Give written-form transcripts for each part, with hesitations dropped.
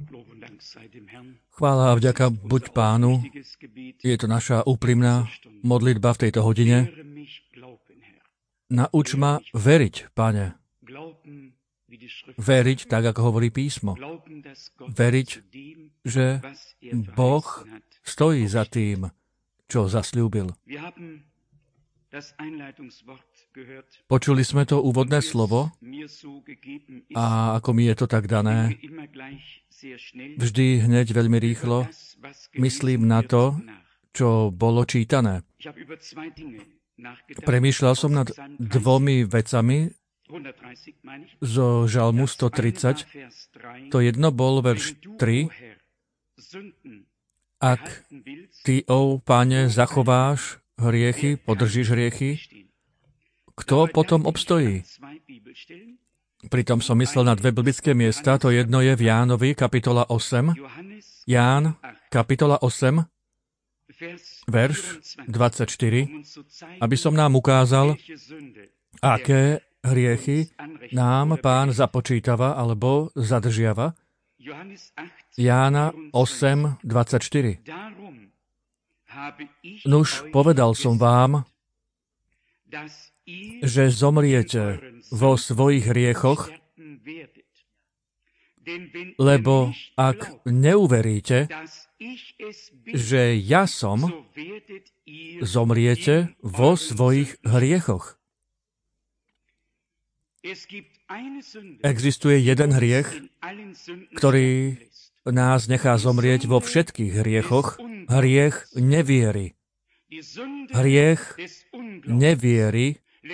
Chvála a vďaka buď Pánu. Je to naša úprimná modlitba v tejto hodine. Nauč ma veriť, Pane. Veriť tak, ako hovorí písmo. Veriť, že Boh stojí za tým, čo zasľúbil. Počuli sme to úvodné slovo a ako mi je to tak dané, vždy hneď veľmi rýchlo myslím na to, čo bolo čítané. Premýšľal som nad dvomi vecami zo Žalmu 130. To jedno bol verš 3. Ak ty, Pane, zachováš hriechy, podržíš hriechy, kto potom obstojí? Pritom som myslel na dve biblické miesta. To jedno je v Jánovi, kapitola 8. Ján, kapitola 8, verš 24, aby som nám ukázal, aké hriechy nám Pán započítava alebo zadržiava. Jána 8, 24. Nuž, povedal som vám, že zomriete vo svojich hriechoch, lebo ak neuveríte, že ja som, zomriete vo svojich hriechoch. Existuje jeden hriech, ktorý nás nechá zomrieť vo všetkých hriechoch. Hriech neviery. Hriech neviery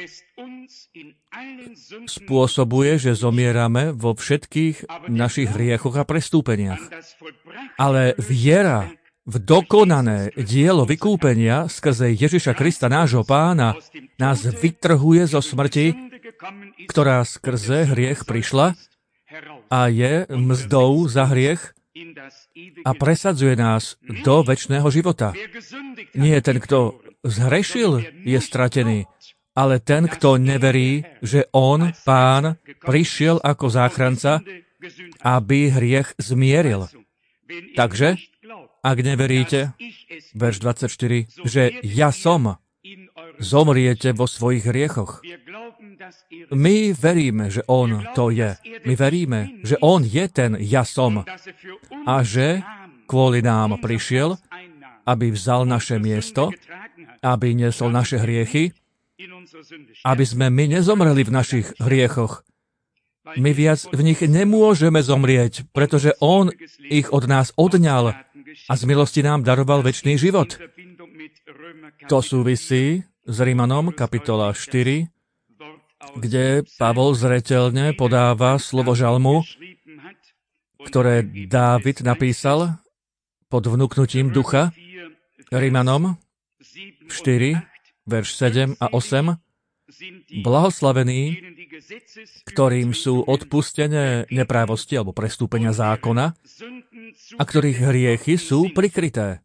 spôsobuje, že zomierame vo všetkých našich hriechoch a prestúpeniach. Ale viera v dokonané dielo vykúpenia skrze Ježiša Krista, nášho Pána, nás vytrhuje zo smrti, ktorá skrze hriech prišla a je mzdou za hriech a presadzuje nás do večného života. Nie ten, kto zhrešil, je stratený, ale ten, kto neverí, že on, Pán, prišiel ako záchranca, aby hriech zmieril. Takže, ak neveríte, verš 24, že ja som, zomriete vo svojich hriechoch. My veríme, že on to je. My veríme, že on je ten ja som a že kvôli nám prišiel, aby vzal naše miesto, aby niesol naše hriechy, aby sme my nezomreli v našich hriechoch. My viac v nich nemôžeme zomrieť, pretože on ich od nás odňal a z milosti nám daroval večný život. To súvisí s Rimanom, kapitola 4, kde Pavol zreteľne podáva slovo žalmu, ktoré Dávid napísal pod vnuknutím ducha. Rimanom 4, verš 7 a 8. Blahoslavení, ktorým sú odpustené neprávosti alebo prestúpenia zákona a ktorých hriechy sú prikryté.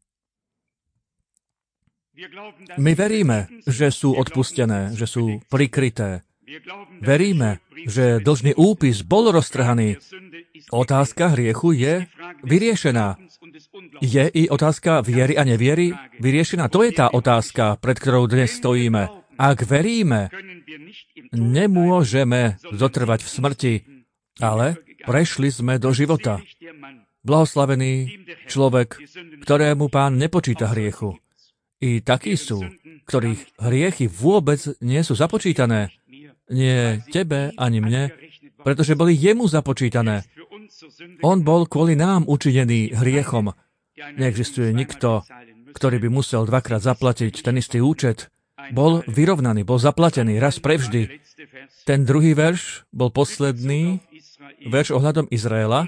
My veríme, že sú odpustené, že sú prikryté. Veríme, že dlžný úpis bol roztrhaný. Otázka hriechu je vyriešená. Je i otázka viery a neviery vyriešená? To je tá otázka, pred ktorou dnes stojíme. Ak veríme, nemôžeme zotrvať v smrti, ale prešli sme do života. Blahoslavený človek, ktorému Pán nepočíta hriechu. I takí sú, ktorých hriechy vôbec nie sú započítané. Nie tebe ani mne, pretože boli jemu započítané. On bol kvôli nám učinený hriechom. Neexistuje nikto, ktorý by musel dvakrát zaplatiť ten istý účet. Bol vyrovnaný, bol zaplatený raz prevždy. Ten druhý verš bol posledný verš ohľadom Izraela.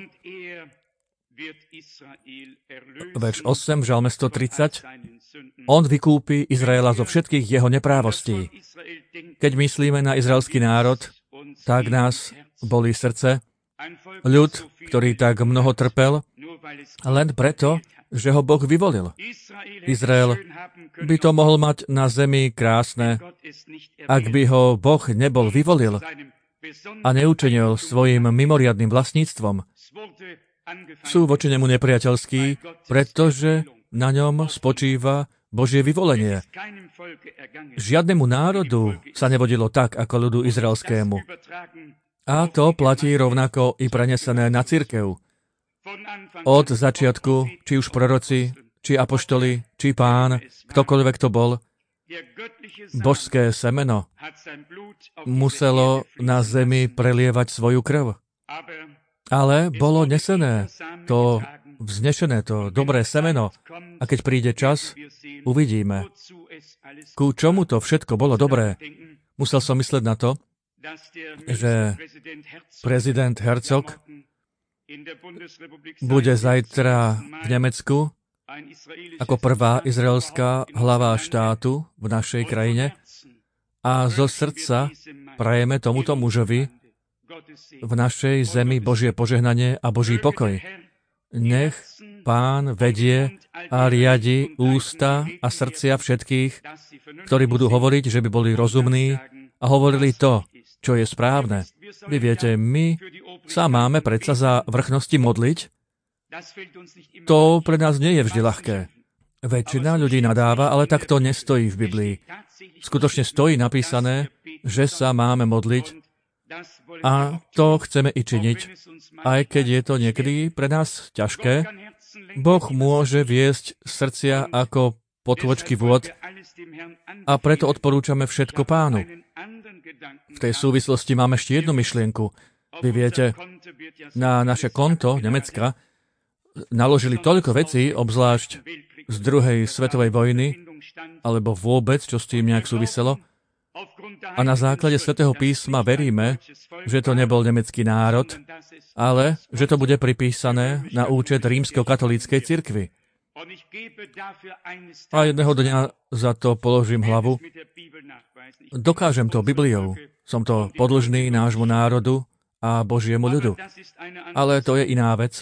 Verš 8 v Žalme 130. On vykúpi Izraela zo všetkých jeho neprávostí. Keď myslíme na izraelský národ, tak nás bolí srdce. Ľud, ktorý tak mnoho trpel, len preto, že ho Boh vyvolil. Izrael by to mohol mať na zemi krásne, ak by ho Boh nebol vyvolil a neučinil svojim mimoriadnym vlastníctvom. sú voči nemu nepriateľskí, pretože na ňom spočíva Božie vyvolenie. Žiadnemu národu sa nevodilo tak, ako ľudu izraelskému. A to platí rovnako i prenesené na cirkev. Od začiatku, či už proroci, či apoštoli, či Pán, ktokoľvek to bol, božské semeno muselo na zemi prelievať svoju krv. Ale bolo nesené, to vznešené, to dobré semeno. A keď príde čas, uvidíme, ku čomu to všetko bolo dobré. Musel som mysleť na to, že prezident Herzog bude zajtra v Nemecku ako prvá izraelská hlava štátu v našej krajine a zo srdca prajeme tomuto mužovi v našej zemi Božie požehnanie a Boží pokoj. Nech Pán vedie a riadi ústa a srdcia všetkých, ktorí budú hovoriť, že by boli rozumní a hovorili to, čo je správne. Vy viete, my sa máme predsa za vrchnosti modliť. To pre nás nie je vždy ľahké. Väčšina ľudí nadáva, ale tak to nestojí v Biblii. Skutočne stojí napísané, že sa máme modliť a to chceme i činiť. Aj keď je to niekedy pre nás ťažké, Boh môže viesť srdcia ako potôčky vôd a preto odporúčame všetko Pánu. V tej súvislosti máme ešte jednu myšlienku. Vy viete, na naše konto Nemecka naložili toľko vecí, obzvlášť z druhej svetovej vojny, alebo vôbec, čo s tým nejak súviselo. A na základe Svätého písma veríme, že to nebol nemecký národ, ale že to bude pripísané na účet rímsko-katolíckej cirkvi. A jedného dňa za to položím hlavu. Dokážem to Bibliou. Som to podĺžný nášmu národu a Božiemu ľudu. Ale to je iná vec.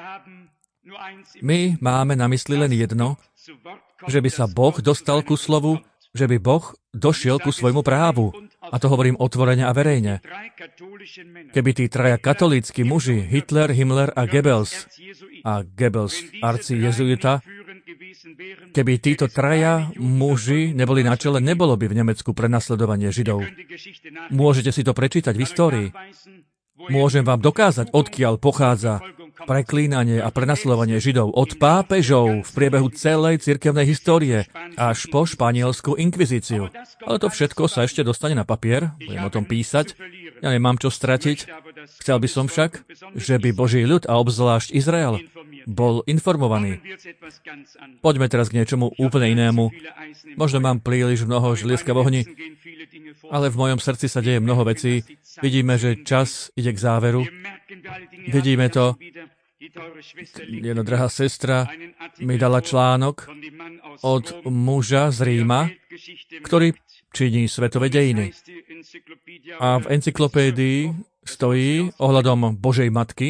My máme na mysli len jedno, že by sa Boh dostal ku slovu, že by Boh došiel ku svojmu právu. A to hovorím otvorene a verejne. Keby tí traja katolícki muži, Hitler, Himmler a Goebbels, arci jezuita, keby títo traja muži neboli na čele, nebolo by v Nemecku prenasledovanie Židov. Môžete si to prečítať v histórii. Môžem vám dokázať, odkiaľ pochádza preklínanie a prenasledovanie Židov od pápežov v priebehu celej cirkevnej histórie až po španielsku inkvizíciu. Ale to všetko sa ešte dostane na papier, budem o tom písať. Ja nemám čo stratiť. Chcel by som však, že by Boží ľud a obzvlášť Izrael bol informovaný. Poďme teraz k niečomu úplne inému. Možno mám príliš mnoho želieska v ohni, ale v mojom srdci sa deje mnoho vecí. Vidíme, že čas ide k záveru. Vidíme to. Jedna drahá sestra mi dala článok od muža z Ríma, ktorý činí svetové dejiny. A v encyklopédii stojí ohľadom Božej matky.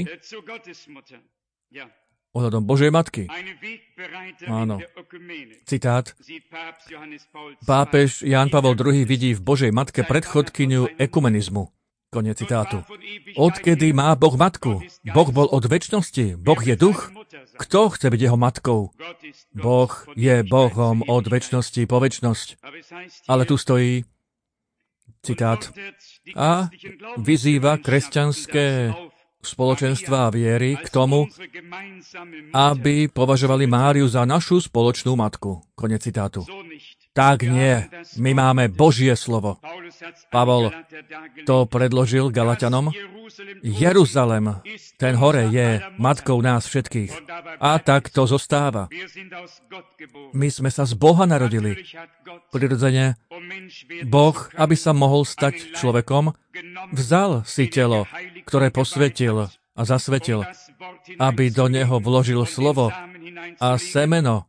Ohľadom Božej matky. Áno. Citát. Pápež Ján Pavol II vidí v Božej matke predchodkyňu ekumenizmu. Koniec citátu. Odkedy má Boh matku? Boh bol od večnosti. Boh je duch. Kto chce byť jeho matkou? Boh je Bohom od večnosti po večnosť. Ale tu stojí, citát, a vyzýva kresťanské spoločenstva a viery k tomu, aby považovali Máriu za našu spoločnú matku. Koniec citátu. Tak nie. My máme Božie slovo. Pavol to predložil Galatianom. Jeruzalem, ten hore, je matkou nás všetkých. A tak to zostáva. My sme sa z Boha narodili. Prirodzene, Boh, aby sa mohol stať človekom, vzal si telo, ktoré posvetil a zasvetil, aby do neho vložil slovo a semeno,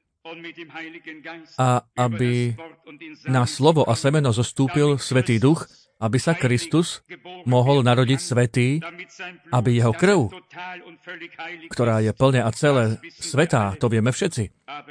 a aby na slovo a semeno zostúpil Svätý Duch, aby sa Kristus mohol narodiť svätý, aby jeho krv, ktorá je plne a celé svätá, to vieme všetci.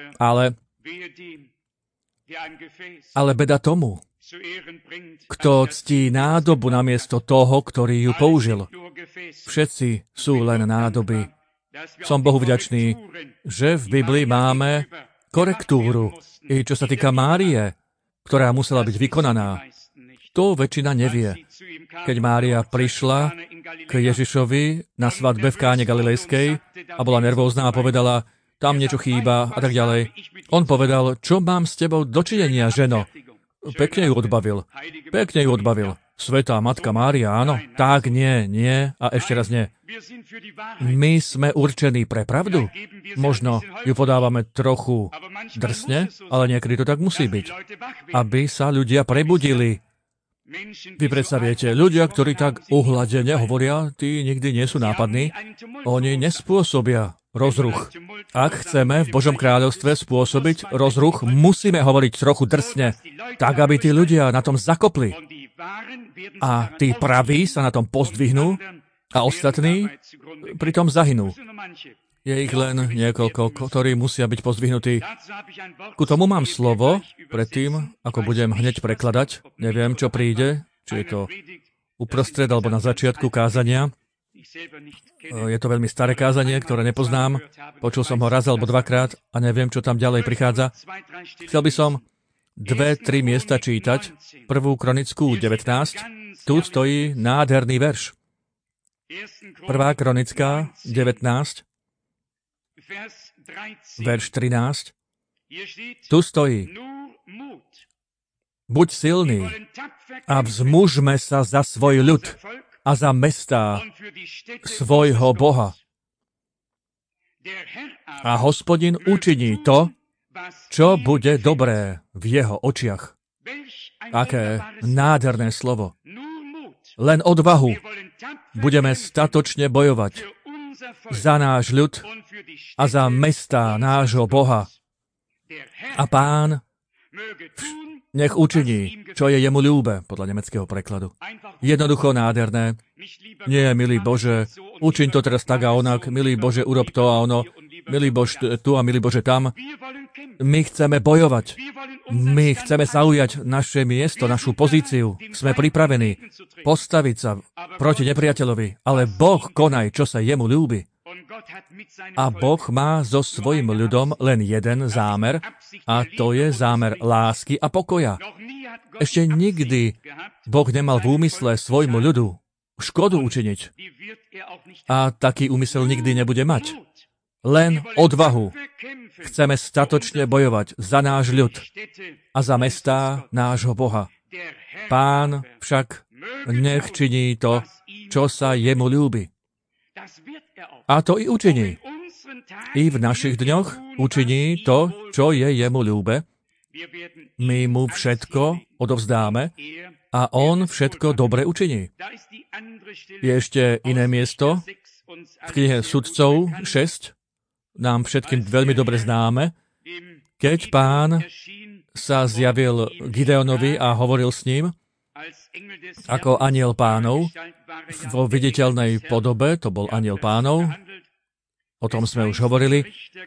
Ale beda tomu, kto ctí nádobu namiesto toho, ktorý ju použil. Všetci sú len nádoby. som Bohu vďačný, že v Biblii máme korektúru, i čo sa týka Márie, ktorá musela byť vykonaná. To väčšina nevie. Keď Mária prišla k Ježišovi na svadbe v Káne Galilejskej a bola nervózna a povedala, tam niečo chýba a tak ďalej. On povedal, čo mám s tebou dočinenia, ženo? Pekne ju odbavil. Svätá Matka Mária, áno. Tak nie a ešte raz nie. My sme určení pre pravdu. Možno ju podávame trochu drsne, ale niekedy to tak musí byť. Aby sa ľudia prebudili. Vy predsa viete, ľudia, ktorí tak uhladene hovoria, tí nikdy nie sú nápadní. Oni nespôsobia rozruch. Ak chceme v Božom kráľovstve spôsobiť rozruch, musíme hovoriť trochu drsne, tak aby tí ľudia na tom zakopli. A tí praví sa na tom pozdvihnú a ostatní pritom zahynú. Je ich len niekoľko, ktorí musia byť pozdvihnutí. Ku tomu mám slovo, predtým, ako budem hneď prekladať. Neviem, čo príde, či je to uprostred alebo na začiatku kázania. Je to veľmi staré kázanie, ktoré nepoznám. Počul som ho raz alebo dvakrát a neviem, čo tam ďalej prichádza. Chcel by som 2-3 miesta čítať. 1. Kronickú 19. Tu stojí nádherný verš. 1. Kronická 19. Verš 13. Tu stojí. Buď silný a vzmužme sa za svoj ľud a za mestá svojho Boha. A Hospodin učiní to, čo bude dobré v jeho očiach. Aké nádherné slovo. Len odvahu. Budeme statočne bojovať za náš ľud a za mestá nášho Boha. A Pán nech učiní, čo je jemu ľúbe, podľa nemeckého prekladu. Jednoducho nádherné. Nie, milý Bože, učiň to teraz tak a onak, milý Bože, urob to a ono, milý Bože tu a milý Bože tam. My chceme bojovať. My chceme zaujať naše miesto, našu pozíciu. Sme pripravení postaviť sa proti nepriateľovi, ale Boh konaj, čo sa jemu ľúbi. A Boh má so svojím ľudom len jeden zámer, a to je zámer lásky a pokoja. Ešte nikdy Boh nemal v úmysle svojmu ľudu škodu učiniť. A taký úmysel nikdy nebude mať. Len odvahu. Chceme statočne bojovať za náš ľud a za mestá nášho Boha. Pán však nech činí to, čo sa jemu ľúbi. A to i učiní. I v našich dňoch učiní to, čo je jemu ľúbe. My mu všetko odovzdáme a on všetko dobre učiní. Je ešte iné miesto v knihe Sudcov 6, nám všetkým veľmi dobre známe, keď Pán sa zjavil Gideonovi a hovoril s ním ako anjel Pánov vo viditeľnej podobe, to bol anjel Pánov, o tom sme už hovorili.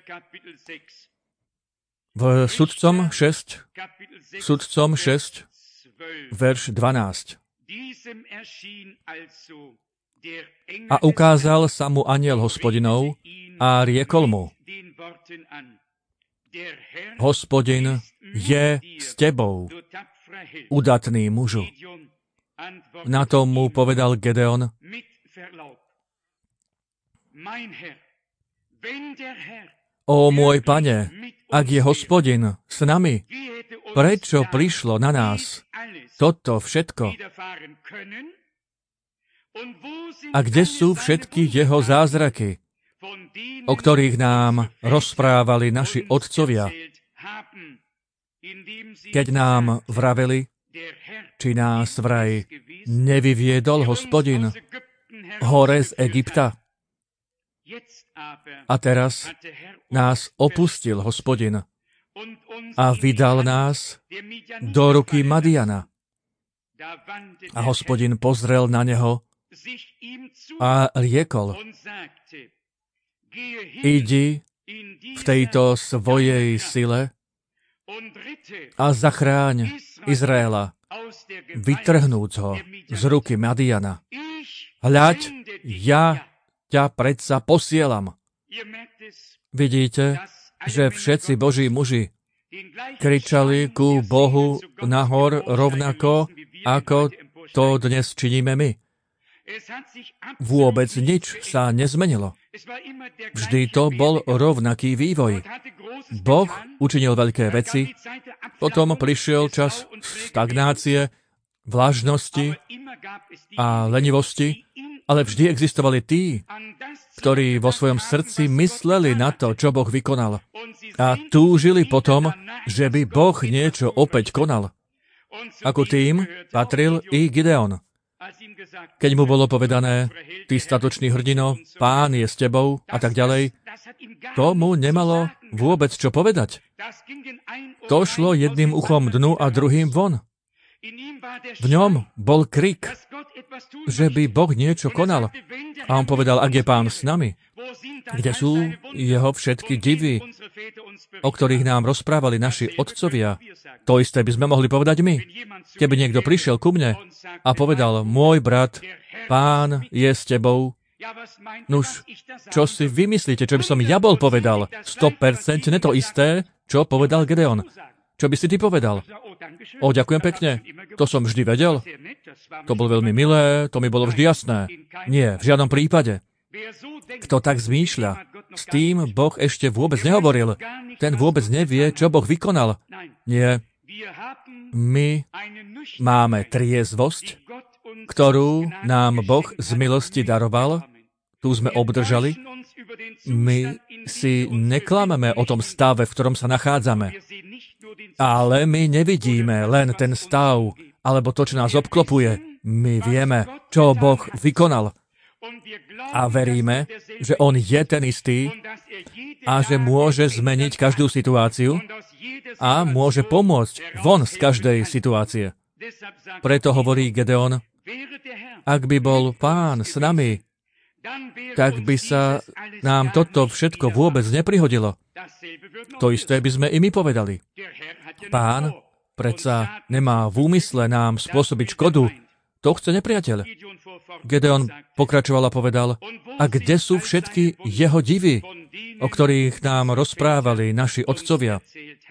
V Sudcom 6, verš 12. A ukázal sa mu anjel Hospodinov a riekol mu, Hospodin je s tebou, udatný mužu. Na to mu povedal Gedeon, O môj Pane, ak je Hospodin s nami, prečo prišlo na nás toto všetko? A kde sú všetky jeho zázraky, o ktorých nám rozprávali naši otcovia, keď nám vraveli, či nás vraj nevyviedol Hospodin hore z Egypta? A teraz nás opustil Hospodin a vydal nás do ruky Madiana. A Hospodin pozrel na neho a riekol, idi v tejto svojej sile a zachráň Izraela, vytrhnúc ho z ruky Madiana. Hľaď, ja ťa predsa posielam. Vidíte, že všetci Boží muži kričali ku Bohu nahor rovnako, ako to dnes činíme my. Vôbec nič sa nezmenilo. Vždy to bol rovnaký vývoj. Boh učinil veľké veci, potom prišiel čas stagnácie, vlažnosti a lenivosti, ale vždy existovali tí, ktorí vo svojom srdci mysleli na to, čo Boh vykonal. A túžili potom, že by Boh niečo opäť konal. Ako tým patril i Gideon. Keď mu bolo povedané, ty statočný hrdino, Pán je s tebou a tak ďalej, to mu nemalo vôbec čo povedať. To šlo jedným uchom dnu a druhým von. V ňom bol krik, že by Boh niečo konal. A on povedal, ak je Pán s nami, kde sú jeho všetky divy, o ktorých nám rozprávali naši otcovia. To isté by sme mohli povedať my. Keby niekto prišiel ku mne a povedal, môj brat, Pán je s tebou. Nuž, čo si vymyslíte, čo by som ja bol povedal? 100% to isté, čo povedal Gedeon. Čo by si ty povedal? Ďakujem pekne. To som vždy vedel. To bolo veľmi milé, to mi bolo vždy jasné. Nie, v žiadnom prípade. Kto tak zmýšľa, s tým Boh ešte vôbec nehovoril. Ten vôbec nevie, čo Boh vykonal. Nie. My máme triezvosť, ktorú nám Boh z milosti daroval. Tu sme obdržali. My si neklameme o tom stave, v ktorom sa nachádzame. Ale my nevidíme len ten stav, alebo to, čo nás obklopuje. My vieme, čo Boh vykonal. A veríme, že On je ten istý a že môže zmeniť každú situáciu a môže pomôcť von z každej situácie. Preto hovorí Gedeon, ak by bol Pán s nami, tak by sa nám toto všetko vôbec neprihodilo. To isté by sme i my povedali. Pán predsa nemá v úmysle nám spôsobiť škodu. To chce nepriateľ. Gedeon pokračoval a povedal, a kde sú všetky jeho divy, o ktorých nám rozprávali naši otcovia?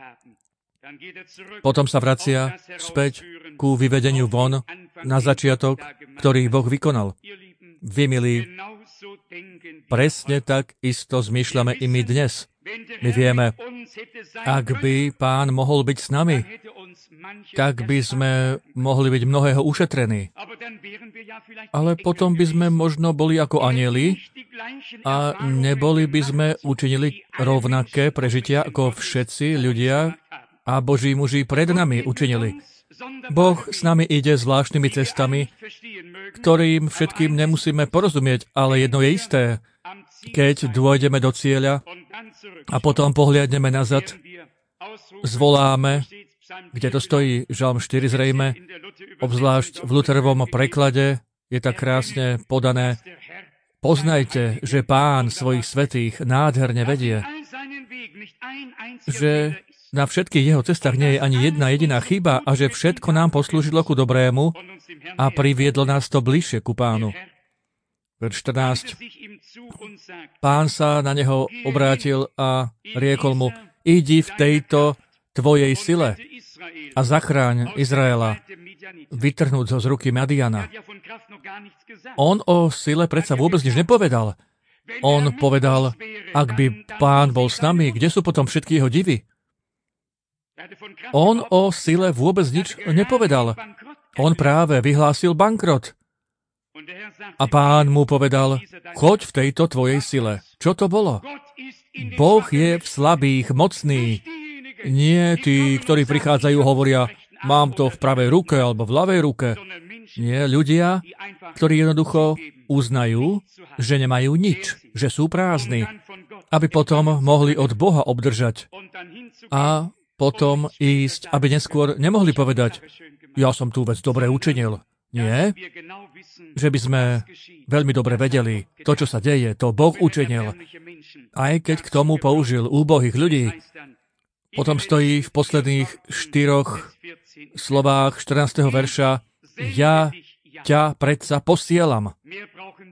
Potom sa vracia späť ku vyvedeniu von na začiatok, ktorý Boh vykonal. Vy, milí, presne tak isto zmýšľame i my dnes. My vieme, ak by Pán mohol byť s nami, tak by sme mohli byť mnohého ušetrení. Ale potom by sme možno boli ako anjeli a neboli by sme učinili rovnaké prežitia, ako všetci ľudia a Boží muži pred nami učinili. Boh s nami ide zvláštnymi cestami, ktorým všetkým nemusíme porozumieť, ale jedno je isté. Keď dôjdeme do cieľa a potom pohliadneme nazad, zvoláme, kde to stojí, Žalm 4 zrejme, obzvlášť v Lutherovom preklade je tak krásne podané. Poznajte, že Pán svojich svätých nádherne vedie, že na všetkých jeho cestách nie je ani jedna jediná chyba a že všetko nám poslúžilo ku dobrému a priviedlo nás to bližšie ku Pánu. Verš 14. Pán sa na neho obrátil a riekol mu, idi v tejto tvojej sile a zachráň Izraela, vytrhnúť ho z ruky Madiana. On o sile predsa vôbec nič nepovedal. On povedal, ak by Pán bol s nami, kde sú potom všetky jeho divy? On o sile vôbec nič nepovedal. On práve vyhlásil bankrot. A Pán mu povedal, choď v tejto tvojej sile. Čo to bolo? Boh je v slabých mocný. Nie tí, ktorí prichádzajú, hovoria, mám to v pravej ruke alebo v ľavej ruke. Nie, ľudia, ktorí jednoducho uznajú, že nemajú nič, že sú prázdni, aby potom mohli od Boha obdržať. A potom ísť, aby neskôr nemohli povedať, ja som tú vec dobre učinil. Nie, že by sme veľmi dobre vedeli, to, čo sa deje, to Boh učinil. Aj keď k tomu použil úbohých ľudí. Potom stojí v posledných 4 slovách 14. verša, ja ťa predsa posielam.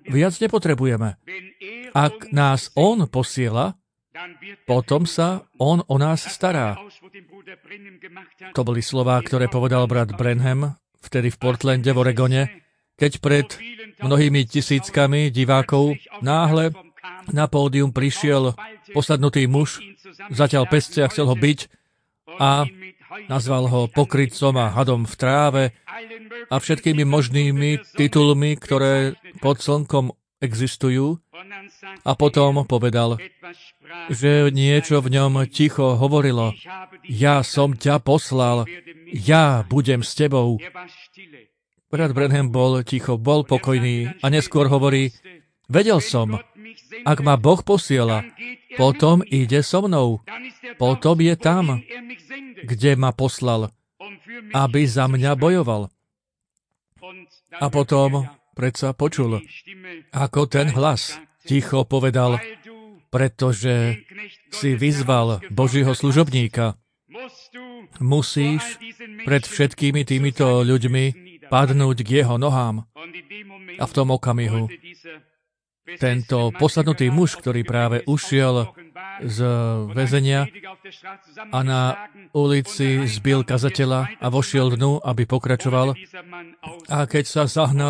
Viac nepotrebujeme. Ak nás on posiela, potom sa on o nás stará. To boli slová, ktoré povedal brat Branham vtedy v Portlande, v Oregone, keď pred mnohými tisíckami divákov náhle na pódium prišiel posadnutý muž, zatiaľ pesce a chcel ho byť a nazval ho pokrytcom a hadom v tráve a všetkými možnými titulmi, ktoré pod slnkom existujú. A potom povedal, že niečo v ňom ticho hovorilo. Ja som ťa poslal, ja budem s tebou. Brat Branham bol ticho, bol pokojný a neskôr hovorí, vedel som, ak ma Boh posiela, potom ide so mnou. Potom je tam, kde ma poslal, aby za mňa bojoval. A potom predsa počul, ako ten hlas ticho povedal, pretože si vyzval Božího služobníka, musíš pred všetkými týmito ľuďmi padnúť k jeho nohám. A v tom okamihu tento posadnutý muž, ktorý práve ušiel z väzenia a na ulici zbil kazateľa a vošiel dnu, aby pokračoval. A keď sa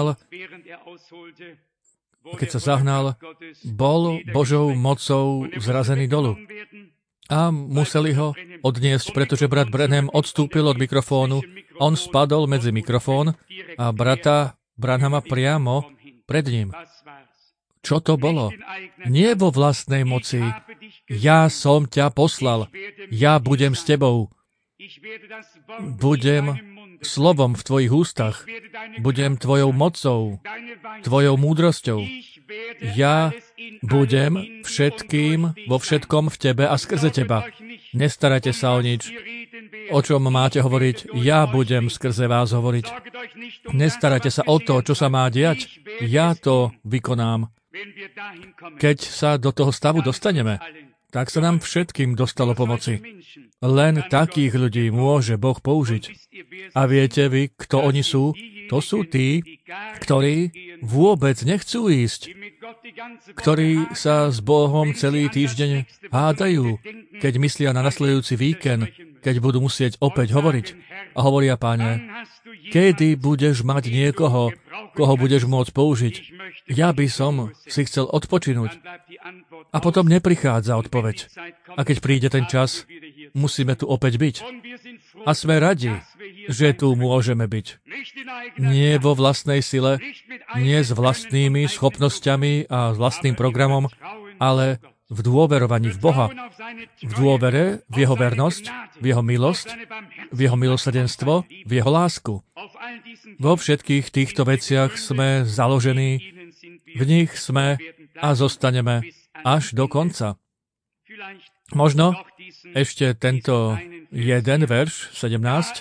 zahnal, bol Božou mocou zrazený dolu. A museli ho odniesť, pretože brat Branham odstúpil od mikrofónu. On spadol medzi mikrofón a brata Branhama priamo pred ním. Čo to bolo? Nie vo vlastnej moci. Ja som ťa poslal. Ja budem s tebou. Budem slovom v tvojich ústach. Budem tvojou mocou, tvojou múdrosťou. Ja budem všetkým, vo všetkom v tebe a skrze teba. Nestarajte sa o nič. O čom máte hovoriť? Ja budem skrze vás hovoriť. Nestarajte sa o to, čo sa má diať. Ja to vykonám. Keď sa do toho stavu dostaneme, tak sa nám všetkým dostalo pomoci. Len takých ľudí môže Boh použiť. A viete vy, kto oni sú? To sú tí, ktorí vôbec nechcú ísť, ktorí sa s Bohom celý týždeň hádajú, keď myslia na nasledujúci víkend, keď budú musieť opäť hovoriť. A hovoria, Páne, kedy budeš mať niekoho, koho budeš môcť použiť? Ja by som si chcel odpočinúť. A potom neprichádza odpoveď. A keď príde ten čas, musíme tu opäť byť. A sme radi, že tu môžeme byť. Nie vo vlastnej sile, nie s vlastnými schopnosťami a vlastným programom, ale v dôverovaní v Boha. V dôvere, v jeho vernosť, v jeho milosť, v jeho milosrdenstvo, v jeho lásku. Vo všetkých týchto veciach sme založení, v nich sme a zostaneme až do konca. Možno ešte tento jeden verš, 17.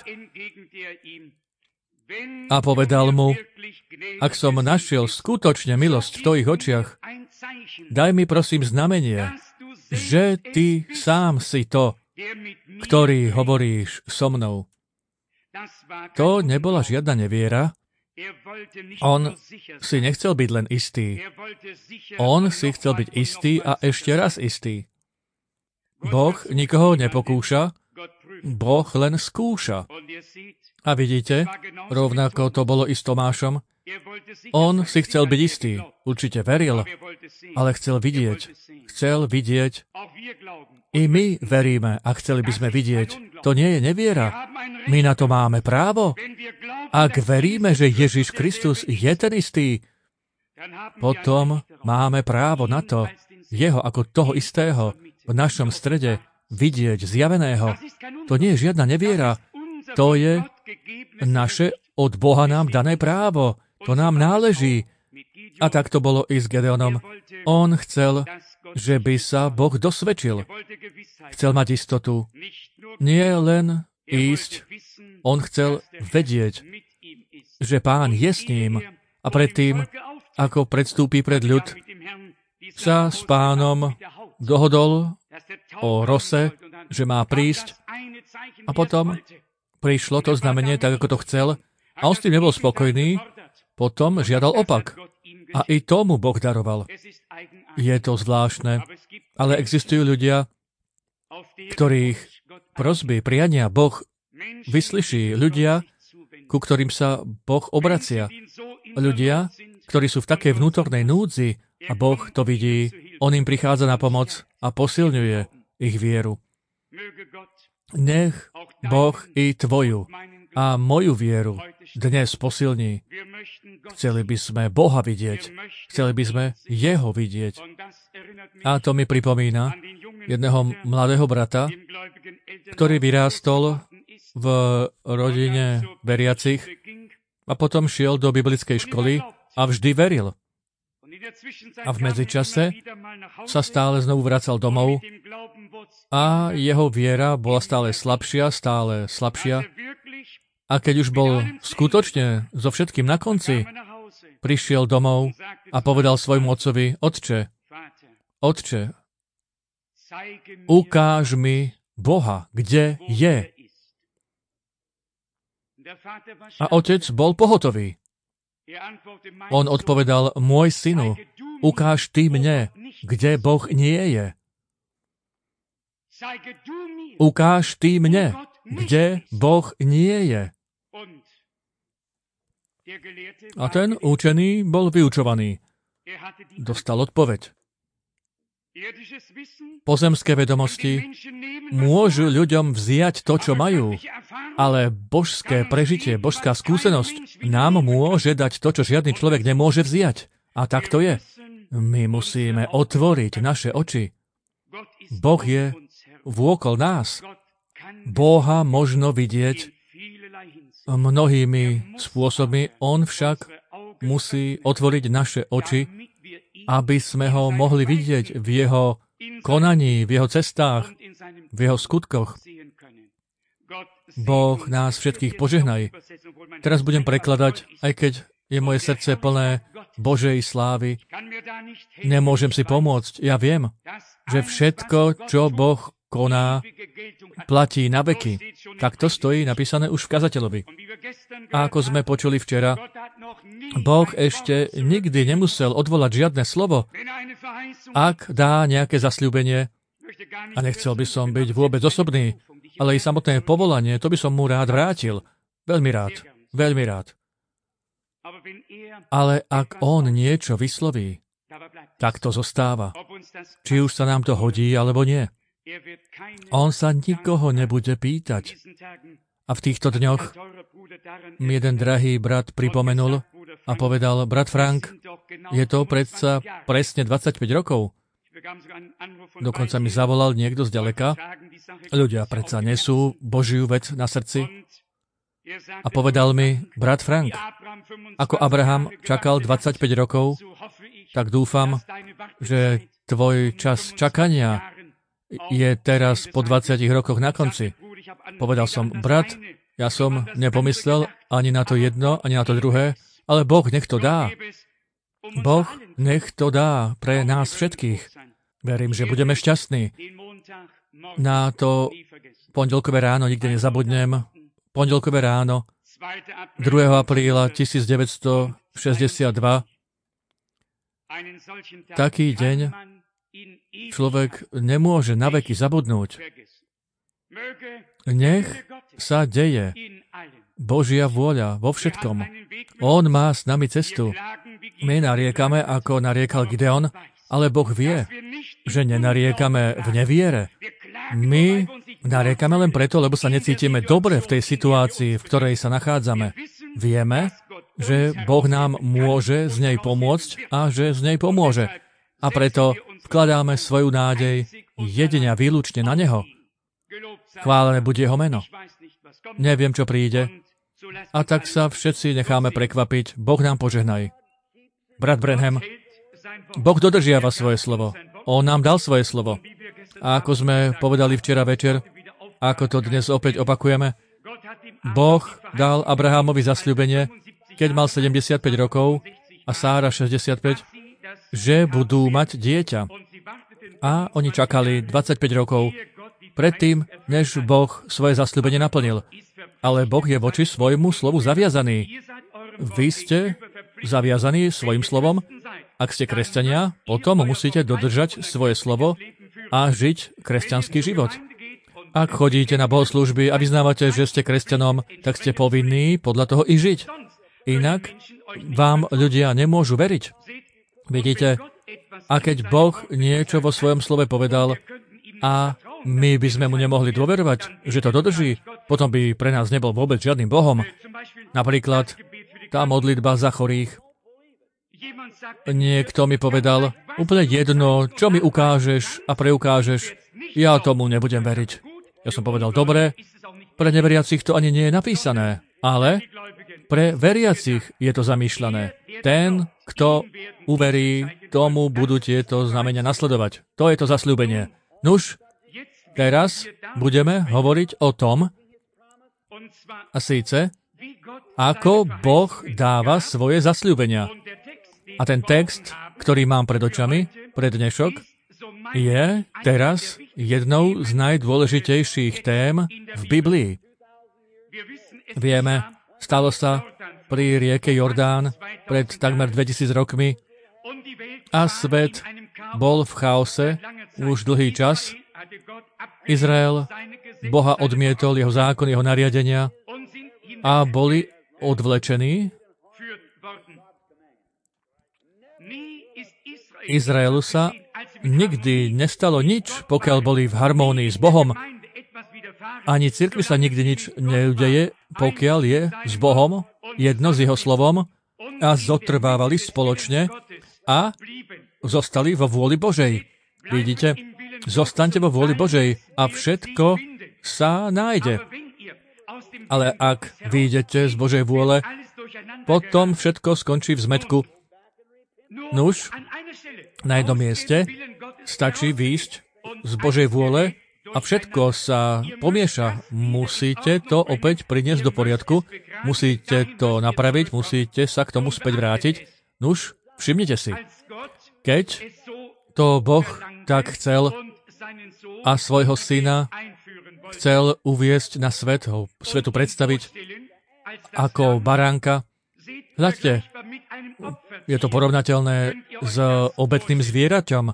A povedal mu, ak som našiel skutočne milosť v tvojich očiach, daj mi prosím znamenie, že ty sám si to, ktorý hovoríš so mnou. To nebola žiadna neviera. On si nechcel byť len istý. On si chcel byť istý a ešte raz istý. Boh nikoho nepokúša, Boh len skúša. A vidíte, rovnako to bolo i s Tomášom. On si chcel byť istý, určite veril, ale chcel vidieť. Chcel vidieť. I my veríme a chceli by sme vidieť. To nie je neviera. My na to máme právo. Ak veríme, že Ježiš Kristus je ten istý, potom máme právo na to, jeho ako toho istého v našom strede vidieť zjaveného. To nie je žiadna neviera. To je naše od Boha nám dané právo. To nám náleží. A tak to bolo i s Gedeonom. On chcel, že by sa Boh dosvedčil. Chcel mať istotu. Nie len ísť. On chcel vedieť, že Pán je s ním. A predtým, ako predstúpi pred ľud, sa s Pánom dohodol o Rose, že má prísť. A potom prišlo to znamenie tak, ako to chcel. A on s tým nebol spokojný. Potom žiadal opak. A i tomu Boh daroval. Je to zvláštne, ale existujú ľudia, ktorých prosby, priania Boh vyslyší. Ľudia, ku ktorým sa Boh obracia. Ľudia, ktorí sú v takej vnútornej núdzi a Boh to vidí, on im prichádza na pomoc a posilňuje ich vieru. Nech Boh i tvoju a moju vieru dnes posilní. Chceli by sme Boha vidieť. Chceli by sme Jeho vidieť. A to mi pripomína jedného mladého brata, ktorý vyrástol v rodine veriacich a potom šiel do biblickej školy a vždy veril. A v medzičase sa stále znovu vracal domov a jeho viera bola stále slabšia. A keď už bol skutočne so všetkým na konci, prišiel domov a povedal svojmu otcovi: Otče, ukáž mi Boha, kde je. A otec bol pohotový. On odpovedal: Môj synu, ukáž ty mne, kde Boh nie je. Ukáž ty mne, kde Boh nie je. A ten učený bol vyučovaný. Dostal odpoveď. Pozemské vedomosti môžu ľuďom vziať to, čo majú, ale božské prežitie, božská skúsenosť nám môže dať to, čo žiadny človek nemôže vziať. A tak to je. My musíme otvoriť naše oči. Boh je vôkol nás. Boha možno vidieť mnohými spôsobmi, on však musí otvoriť naše oči, aby sme ho mohli vidieť v jeho konaní, v jeho cestách, v jeho skutkoch. Boh nás všetkých požehnaj. Teraz budem prekladať, aj keď je moje srdce plné Božej slávy. Nemôžem si pomôcť. Ja viem, že všetko, čo Boh koná, platí na veky. Tak to stojí napísané už v kazateľovi. A ako sme počuli včera, Boh ešte nikdy nemusel odvolať žiadne slovo, ak dá nejaké zasľúbenie. A nechcel by som byť vôbec osobný, ale i samotné povolanie, to by som mu rád vrátil. Veľmi rád. Veľmi rád. Ale ak on niečo vysloví, tak to zostáva. Či už sa nám to hodí, alebo nie. On sa nikoho nebude pýtať. A v týchto dňoch mi jeden drahý brat pripomenul a povedal: Brat Frank, je to predsa presne 25 rokov. Dokonca mi zavolal niekto zďaleka. Ľudia predsa nesú Božiu vec na srdci. A povedal mi: Brat Frank, ako Abraham čakal 25 rokov, tak dúfam, že tvoj čas čakania je teraz po 20 rokoch na konci. Povedal som: Brat, ja som nepomyslel ani na to jedno, ani na to druhé, ale Boh nech to dá. Boh nech to dá pre nás všetkých. Verím, že budeme šťastní. Na to pondelkové ráno nikdy nezabudnem. Pondelkové ráno 2. apríla 1962. Taký deň človek nemôže naveky zabudnúť. Nech sa deje Božia vôľa vo všetkom. On má s nami cestu. My nariekame, ako nariekal Gideon, ale Boh vie, že nenariekame v neviere. My nariekame len preto, lebo sa necítime dobre v tej situácii, v ktorej sa nachádzame. Vieme, že Boh nám môže z nej pomôcť a že z nej pomôže. A preto vkladáme svoju nádej jedine a výlučne na Neho. Chválené buď Jeho meno. Neviem, čo príde. A tak sa všetci necháme prekvapiť. Boh nám požehnaj. Brat Branham, Boh dodržiava svoje slovo. On nám dal svoje slovo. A ako sme povedali včera večer, ako to dnes opäť opakujeme, Boh dal Abrahámovi zasľúbenie, keď mal 75 rokov a Sára 65, že budú mať dieťa. A oni čakali 25 rokov predtým, než Boh svoje zasľúbenie naplnil. Ale Boh je voči svojmu slovu zaviazaný. Vy ste zaviazaní svojim slovom Ak ste kresťania, potom musíte dodržať svoje slovo a žiť kresťanský život. Ak chodíte na bohoslúžby a vyznávate, že ste kresťanom, tak ste povinní podľa toho i žiť. Inak vám ľudia nemôžu veriť. Vidíte, a keď Boh niečo vo svojom slove povedal a my by sme mu nemohli dôverovať, že to dodrží, potom by pre nás nebol vôbec žiadnym Bohom. Napríklad tá modlitba za chorých. Niekto mi povedal, úplne jedno, čo mi ukážeš a preukážeš, ja tomu nebudem veriť. Ja som povedal, dobre, pre neveriacich to ani nie je napísané, ale pre veriacich je to zamýšľané. Ten, kto uverí, tomu budú tieto znamenia nasledovať. To je to zasľúbenie. Nuž, teraz budeme hovoriť o tom, a síce, ako Boh dáva svoje zasľúbenia. A ten text, ktorý mám pred očami, pre dnešok, je teraz jednou z najdôležitejších tém v Biblii. Vieme, stalo sa pri rieke Jordán pred takmer 2000 rokmi a svet bol v chaose už dlhý čas. Izrael Boha odmietol, jeho zákon, jeho nariadenia a boli odvlečení. Izraelu sa nikdy nestalo nič, pokiaľ boli v harmónii s Bohom. Ani cirkvi sa nikdy nič neudeje, pokiaľ je s Bohom jedno s jeho slovom a zotrvávali spoločne a zostali vo vôli Božej. Vidíte, zostaňte vo vôli Božej a všetko sa nájde. Ale ak vyjdete z Božej vôle, potom všetko skončí v zmätku. Nuž, na jednom mieste stačí výjsť z Božej vôle a všetko sa pomieša. Musíte to opäť priniesť do poriadku, musíte to napraviť, musíte sa k tomu späť vrátiť. Nuž, všimnite si, keď to Boh tak chcel a svojho syna chcel uviesť na svet, ho svetu predstaviť ako baránka, hľadte, je to porovnateľné s obetným zvieraťom.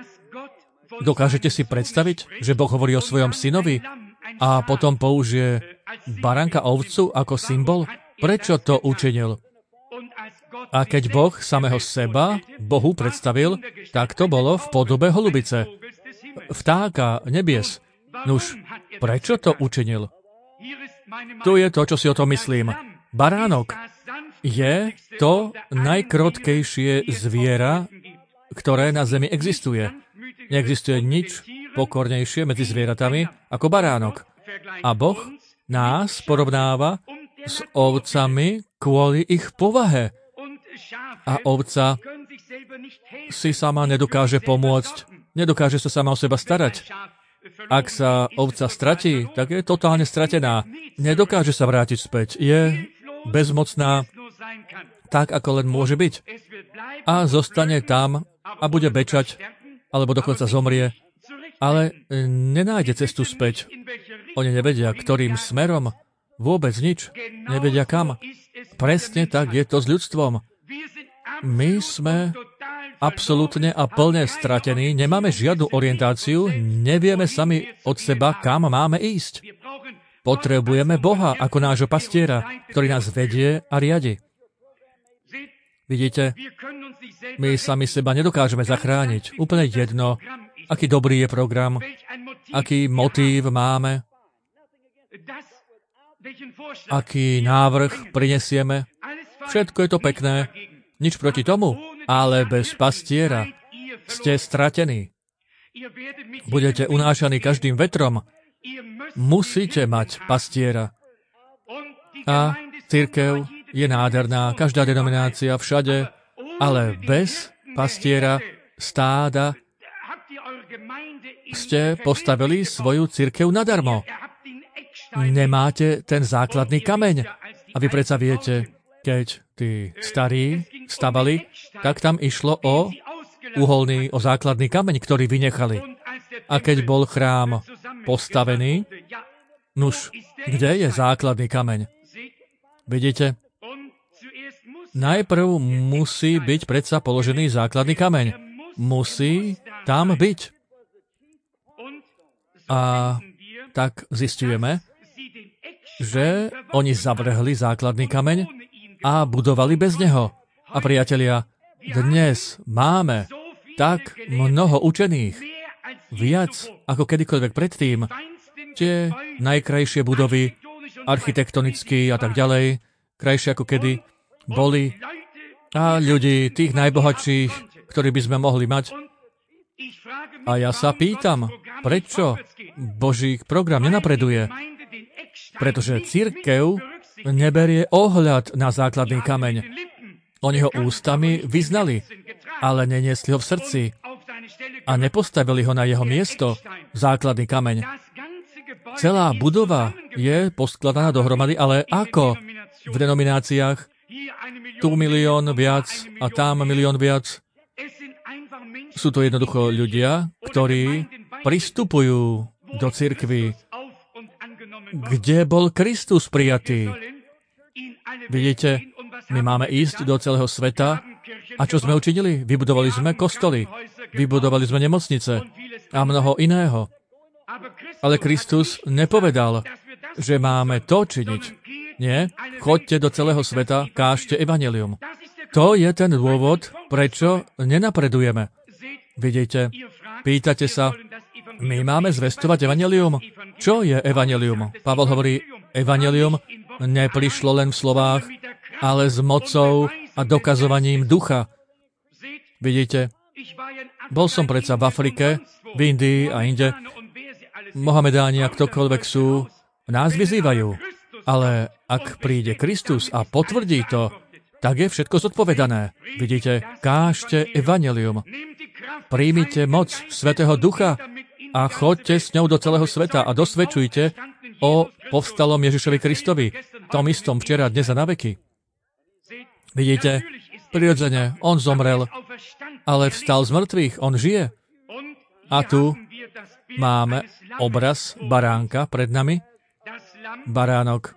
Dokážete si predstaviť, že Boh hovorí o svojom synovi a potom použije baránka ovcu ako symbol? Prečo to učinil? A keď Boh samého seba Bohu predstavil, tak to bolo v podobe holubice, vtáka nebies. Nuž, prečo to učinil? Tu je to, čo si o tom myslím. Baránok je to najkrotkejšie zviera, ktoré na zemi existuje. Neexistuje nič pokornejšie medzi zvieratami ako baránok. A Boh nás porovnáva s ovcami kvôli ich povahe. A ovca si sama nedokáže pomôcť, nedokáže sa sama o seba starať. Ak sa ovca stratí, tak je totálne stratená. Nedokáže sa vrátiť späť. Je bezmocná, tak ako len môže byť. A zostane tam a bude bečať, alebo dokonca zomrie, ale nenájde cestu späť. Oni nevedia, ktorým smerom, vôbec nič, nevedia kam. Presne tak je to s ľudstvom. My sme absolútne a plne stratení, nemáme žiadnu orientáciu, nevieme sami od seba, kam máme ísť. Potrebujeme Boha ako nášho pastiera, ktorý nás vedie a riadi. Vidíte, my sami seba nedokážeme zachrániť. Úplne jedno, aký dobrý je program, aký motív máme, aký návrh prinesieme. Všetko je to pekné, nič proti tomu, ale bez pastiera ste stratení. Budete unášaní každým vetrom. Musíte mať pastiera. A cirkev je nádherná, každá denominácia, všade, ale bez pastiera, stáda, ste postavili svoju cirkev nadarmo. Nemáte ten základný kameň. A vy predsa viete, keď tí starí stavali, tak tam išlo o základný kameň, ktorý vynechali. A keď bol chrám postavený, nuž, kde je základný kameň? Vidíte? najprv musí byť predsa položený základný kameň. Musí tam byť. A tak zistujeme, že oni zavrhli základný kameň a budovali bez neho. A priatelia, dnes máme tak mnoho učených, viac ako kedykoľvek predtým, tie najkrajšie budovy, architektonicky a tak ďalej, krajšie ako kedy boli, a ľudí, tých najbohatších, ktorí by sme mohli mať. A ja sa pýtam, prečo Boží program nenapreduje? Pretože cirkev neberie ohľad na základný kameň. Oni ho ústami vyznali, ale neniesli ho v srdci a nepostavili ho na jeho miesto, základný kameň. Celá budova je poskladaná dohromady, ale ako v denomináciách? Tu 1 milión viac a tam 1 milión viac. Sú to jednoducho ľudia, ktorí pristupujú do cirkvi, kde bol Kristus prijatý. Vidíte, my máme ísť do celého sveta a čo sme učinili? Vybudovali sme kostoly, vybudovali sme nemocnice a mnoho iného. Ale Kristus nepovedal, že máme to činiť. Nie, choďte do celého sveta, kážte evanjelium. To je ten dôvod, prečo nenapredujeme. Vidíte, pýtate sa, my máme zvestovať evanjelium? Čo je evanjelium? Pavol hovorí, evanjelium neprišlo len v slovách, ale s mocou a dokazovaním ducha. Vidíte, bol som predsa v Afrike, v Indii a inde. Mohamedáni a ktokoľvek sú, nás vyzývajú. Ale ak príde Kristus a potvrdí to, tak je všetko zodpovedané. Vidíte, kážte evanjelium. Príjmite moc Svätého Ducha a choďte s ňou do celého sveta a dosvedčujte o povstalom Ježišovi Kristovi, tom istom včera, dnes a na veky. Vidíte, prirodzene, on zomrel, ale vstal z mŕtvych, on žije. A tu máme obraz baránka pred nami. Baránok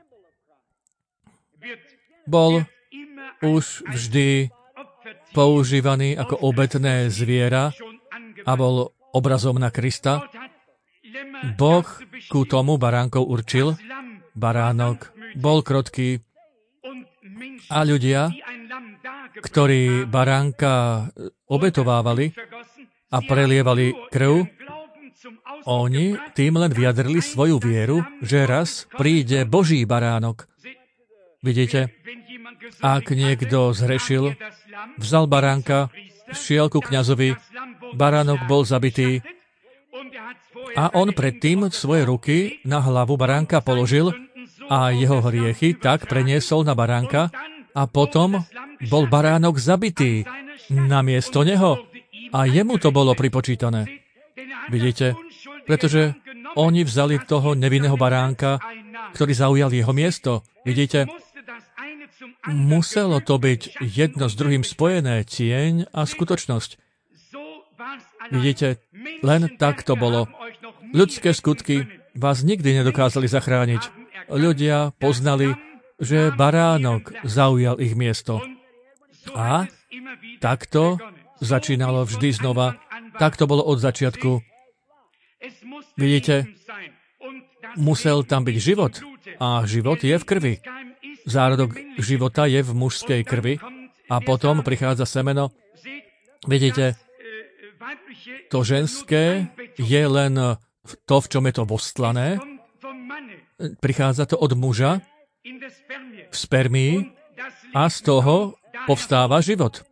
bol už vždy používaný ako obetné zviera a bol obrazom na Krista. Boh ku tomu baránkov určil. Baránok bol krotký a ľudia, ktorí baránka obetovávali a prelievali krv, oni tým len vyjadrili svoju vieru, že raz príde Boží baránok. Vidíte, ak niekto zhrešil, vzal baránka, šiel ku kňazovi, baránok bol zabitý a on predtým svoje ruky na hlavu baránka položil a jeho hriechy tak preniesol na baránka a potom bol baránok zabitý namiesto neho a jemu to bolo pripočítané. Vidíte? Pretože oni vzali toho nevinného baránka, ktorý zaujal jeho miesto. Vidíte? Muselo to byť jedno s druhým spojené, tieň a skutočnosť. Vidíte? Len tak to bolo. Ľudské skutky vás nikdy nedokázali zachrániť. Ľudia poznali, že baránok zaujal ich miesto. A takto začínalo vždy znova. Tak to bolo od začiatku. Vidíte, musel tam byť život a život je v krvi. Zárodok života je v mužskej krvi a potom prichádza semeno. Vidíte, to ženské je len to, v čom je to vostlané. Prichádza to od muža v spermii a z toho povstáva život.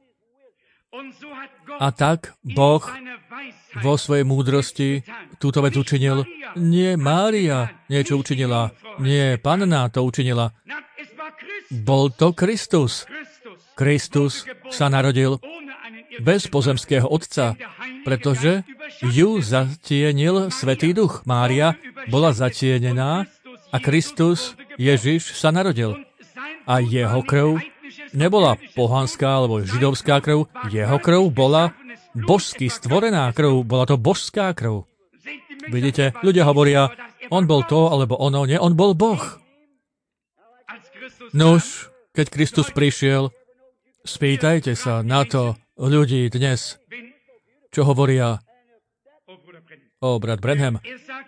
A tak Boh vo svojej múdrosti túto vec učinil. Nie Mária niečo učinila, nie Panna to učinila. Bol to Kristus. Kristus sa narodil bez pozemského otca, pretože ju zatienil Svätý Duch. Mária bola zatienená a Kristus, Ježiš, sa narodil. A jeho krv nebola pohanská alebo židovská krv, jeho krv bola božsky stvorená krv, bola to božská krv. Vidíte, ľudia hovoria, on bol to alebo ono, nie, on bol Boh. Nuž, keď Kristus prišiel, Spýtajte sa na to ľudí dnes, čo hovoria o brat Branham.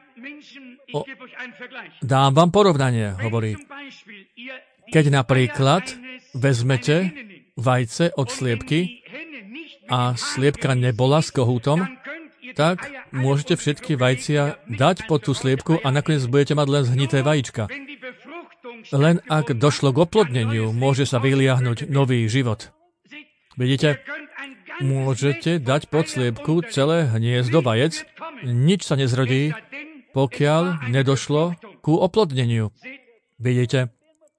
Dám vám porovnanie, hovorí. Keď napríklad vezmete vajce od sliepky a sliepka nebola s kohútom, tak môžete všetky vajcia dať pod tú sliepku a nakoniec budete mať len zhnité vajíčka. Len ak došlo k oplodneniu, môže sa vyliahnuť nový život. Vidíte? Môžete dať pod sliepku celé hniezdo vajec, nič sa nezrodí, pokiaľ nedošlo ku oplodneniu. Vidíte?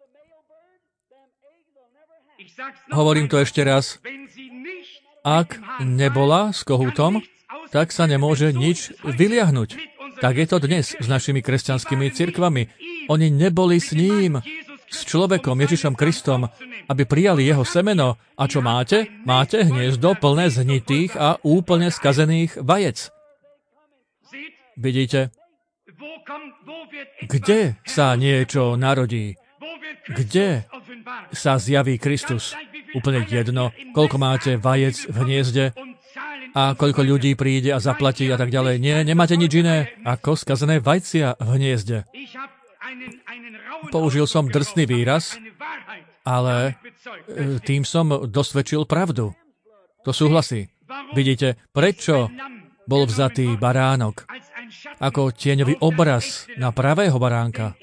Hovorím to ešte raz. Ak nebola s kohútom, tak sa nemôže nič vyliahnuť. Tak je to dnes s našimi kresťanskými cirkvami. Oni neboli s ním, s človekom Ježišom Kristom, aby prijali jeho semeno. A čo máte? Máte hniezdo plné zhnitých a úplne skazených vajec. Vidíte? Kde sa niečo narodí? Kde sa zjaví Kristus? Úplne jedno, koľko máte vajec v hniezde a koľko ľudí príde a zaplatí a tak ďalej. Nie, nemáte nič iné ako skazené vajcia v hniezde. Použil som drsný výraz, ale tým som dosvedčil pravdu. To súhlasí. Vidíte, prečo bol vzatý baránok ako tieňový obraz na pravého baránka?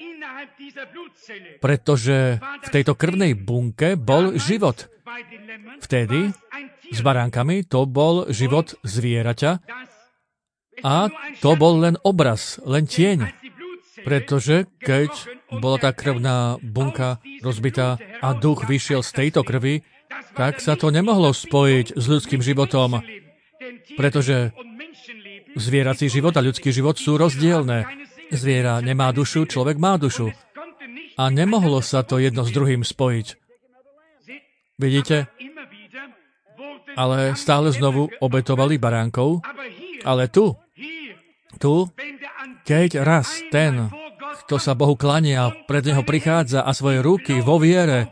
Pretože v tejto krvnej bunke bol život. Vtedy s baránkami to bol život zvieraťa a to bol len obraz, len tieň. Pretože keď bola tá krvná bunka rozbitá a duch vyšiel z tejto krvi, tak sa to nemohlo spojiť s ľudským životom, pretože zvierací život a ľudský život sú rozdielne. Zviera nemá dušu, človek má dušu. A nemohlo sa to jedno s druhým spojiť. Vidíte? Ale stále znovu obetovali baránkov. Ale tu, keď raz ten, kto sa Bohu klania, pred neho prichádza a svoje ruky vo viere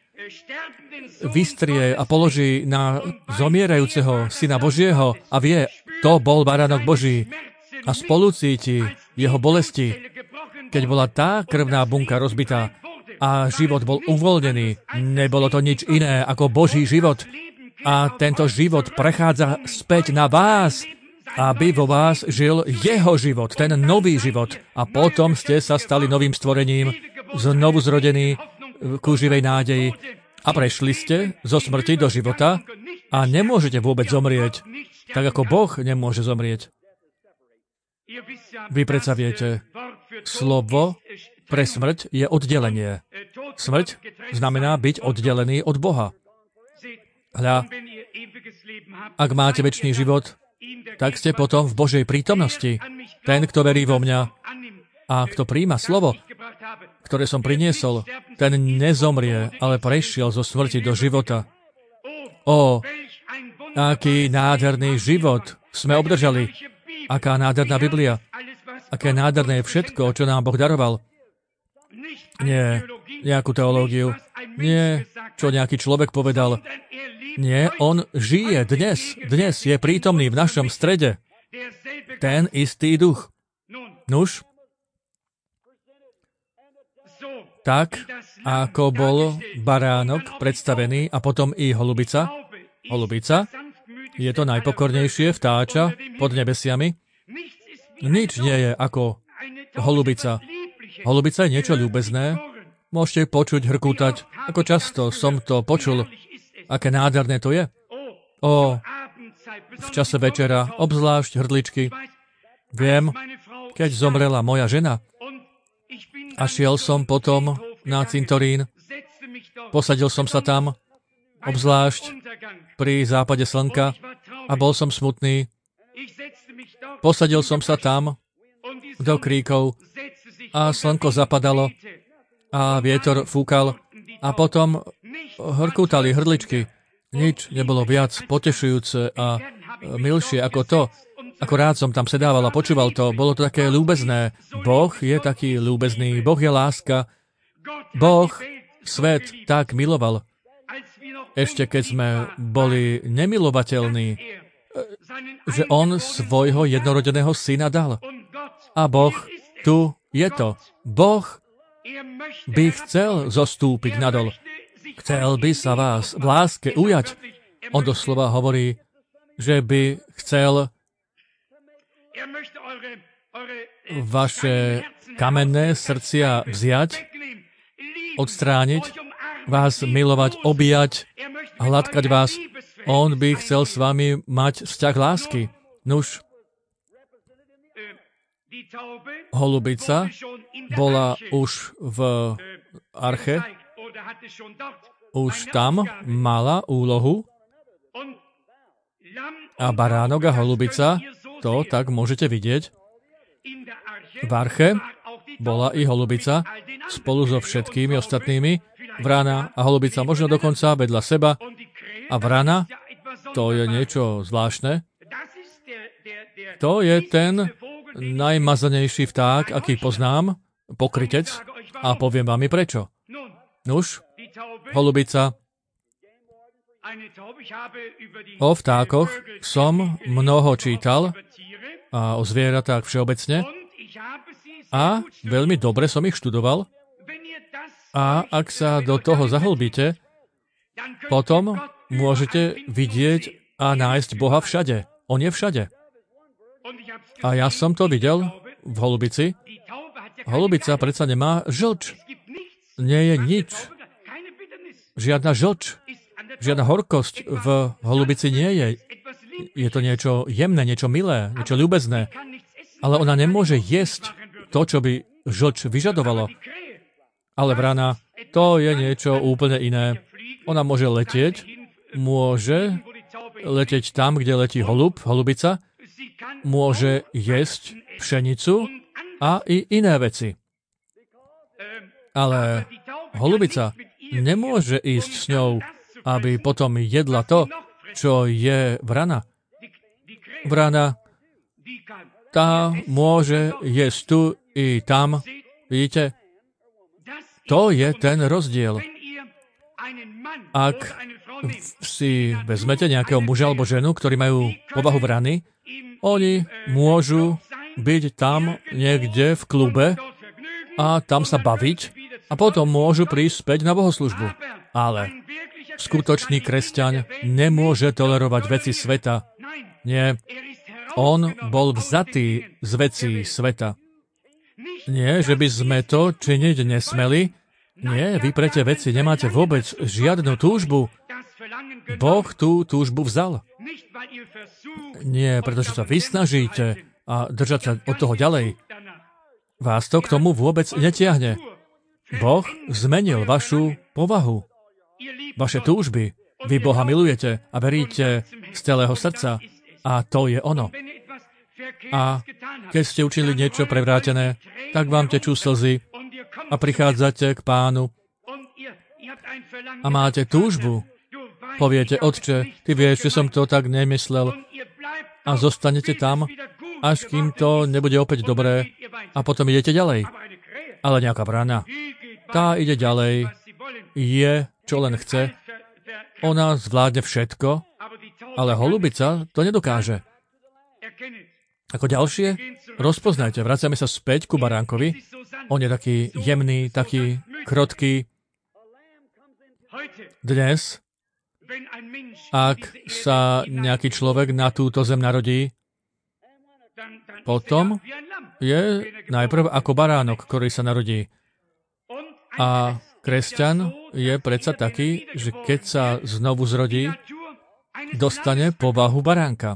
vystrie a položí na zomierajúceho Syna Božieho a vie, to bol baránok Boží a spolucíti jeho bolesti, keď bola tá krvná bunka rozbitá a život bol uvoľnený, nebolo to nič iné ako Boží život. A tento život prechádza späť na vás, aby vo vás žil jeho život, ten nový život. A potom ste sa stali novým stvorením, znovu zrodení ku živej nádeji. A prešli ste zo smrti do života a nemôžete vôbec zomrieť, tak ako Boh nemôže zomrieť. Vy predsa viete, slovo pre smrť je oddelenie. Smrť znamená byť oddelený od Boha. Hľa, ak máte večný život, tak ste potom v Božej prítomnosti. Ten, kto verí vo mňa a kto prijíma slovo, ktoré som priniesol, ten nezomrie, ale prešiel zo smrti do života. Ó, aký nádherný život sme obdržali. Aká nádherná Biblia. Aké nádherné je všetko, čo nám Boh daroval. Nie nejakú teológiu. Nie, čo nejaký človek povedal. Nie, on žije dnes. Dnes je prítomný v našom strede. Ten istý duch. Nuž, tak, ako bol baránok predstavený a potom i holubica. Holubica je to najpokornejšie vtáča pod nebesiami. Nič nie je ako holubica. Holubica je niečo ľúbezné. Môžete počuť hrkútať. Ako často som to počul. Aké nádherné to je. Ó, v čase večera, obzvlášť hrdličky. Viem, keď zomrela moja žena a šiel som potom na cintorín, posadil som sa tam, obzvlášť pri západe slnka a bol som smutný. Posadil som sa tam do kríkov a slnko zapadalo a vietor fúkal a potom hrkútali hrdličky. Nič nebolo viac potešujúce a milšie ako to. Ako rád som tam sedával a počúval to. Bolo to také ľúbezné. Boh je taký ľúbezný. Boh je láska. Boh svet tak miloval. ešte keď sme boli nemilovateľní, že on svojho jednorodeného syna dal. A Boh, tu je to. Boh by chcel zostúpiť nadol. Chcel by sa vás v láske ujať. On doslova hovorí, že by chcel vaše kamenné srdcia vziať, odstrániť, vás milovať, objať, hladkať vás. On by chcel s vami mať vzťah lásky. Nuž, holubica bola už v arche, už tam mala úlohu a baránok a holubica, to tak môžete vidieť. V arche bola i holubica spolu so všetkými ostatnými. Vrana a holubica možno dokonca vedľa seba. A vrana, to je niečo zvláštne. To je ten najmazanejší vták, aký poznám, pokrytec, a poviem vám i prečo. Nuž, holubica. O vtákoch som mnoho čítal a o zvieratách všeobecne a veľmi dobre som ich študoval. A ak sa do toho zahlbíte, potom môžete vidieť a nájsť Boha všade. On je všade. A ja som to videl v holubici. Holubica predsa nemá žlč. Nie je nič. Žiadna žlč. Žiadna horkosť v holubici nie je. Je to niečo jemné, niečo milé, niečo ľúbezné. Ale ona nemôže jesť to, čo by žlč vyžadovalo. Ale vrana, to je niečo úplne iné. Ona môže letieť tam, kde letí holubica, môže jesť pšenicu a i iné veci. Ale holubica nemôže ísť s ňou, aby potom jedla to, čo je vrana. Vrana, tá môže jesť tu i tam. Vidíte? To je ten rozdiel. Ak si vezmete nejakého muža alebo ženu, ktorí majú povahu vrany, oni môžu byť tam niekde v klube a tam sa baviť a potom môžu prísť späť na bohoslužbu. Ale skutočný kresťan nemôže tolerovať veci sveta. Nie. On bol vzatý z vecí sveta. Nie, že by sme to činiť nesmeli. Nie, vy pre tie veci nemáte vôbec žiadnu túžbu. Boh tú túžbu vzal. Nie, pretože sa vysnažíte a držať sa od toho ďalej. Vás to k tomu vôbec netiahne. Boh zmenil vašu povahu, vaše túžby. Vy Boha milujete a veríte z celého srdca. A to je ono. A keď ste učinili niečo prevrátené, tak vám tečú slzy a prichádzate k Pánu a máte túžbu. Poviete, Otče, ty vieš, že som to tak nemyslel, a zostanete tam, až kým to nebude opäť dobré, a potom idete ďalej. Ale nejaká vrana, tá ide ďalej, je, čo len chce, ona zvládne všetko, ale holubica to nedokáže. Ako ďalšie, rozpoznajte, vraciame sa späť ku baránkovi. On je taký jemný, taký krotký. Dnes, ak sa nejaký človek na túto zem narodí, potom je najprv ako baránok, ktorý sa narodí. A kresťan je predsa taký, že keď sa znovu zrodí, dostane povahu baránka.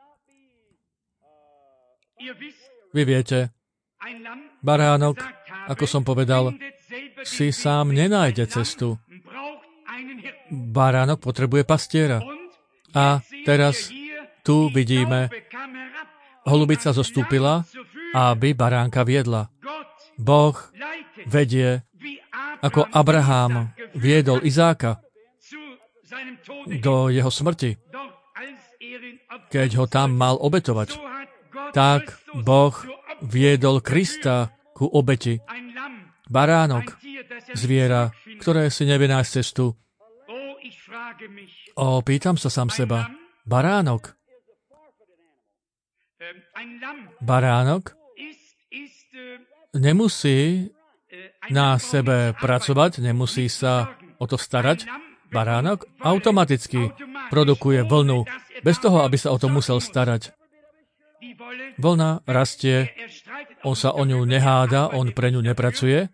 Vy viete, baránok, ako som povedal, si sám nenájde cestu. Baránok potrebuje pastiera. A teraz tu vidíme, holubica zostúpila, aby baránka viedla. Boh vedie, ako Abraham viedol Izáka do jeho smrti, keď ho tam mal obetovať. Tak Boh viedol Krista ku obeti. Baránok, zviera, ktoré si nevie nájsť cestu. Pýtam sa sám seba. Baránok nemusí na sebe pracovať, nemusí sa o to starať. Baránok automaticky produkuje vlnu, bez toho, aby sa o to musel starať. Vlna rastie, on sa o ňu neháda, on pre ňu nepracuje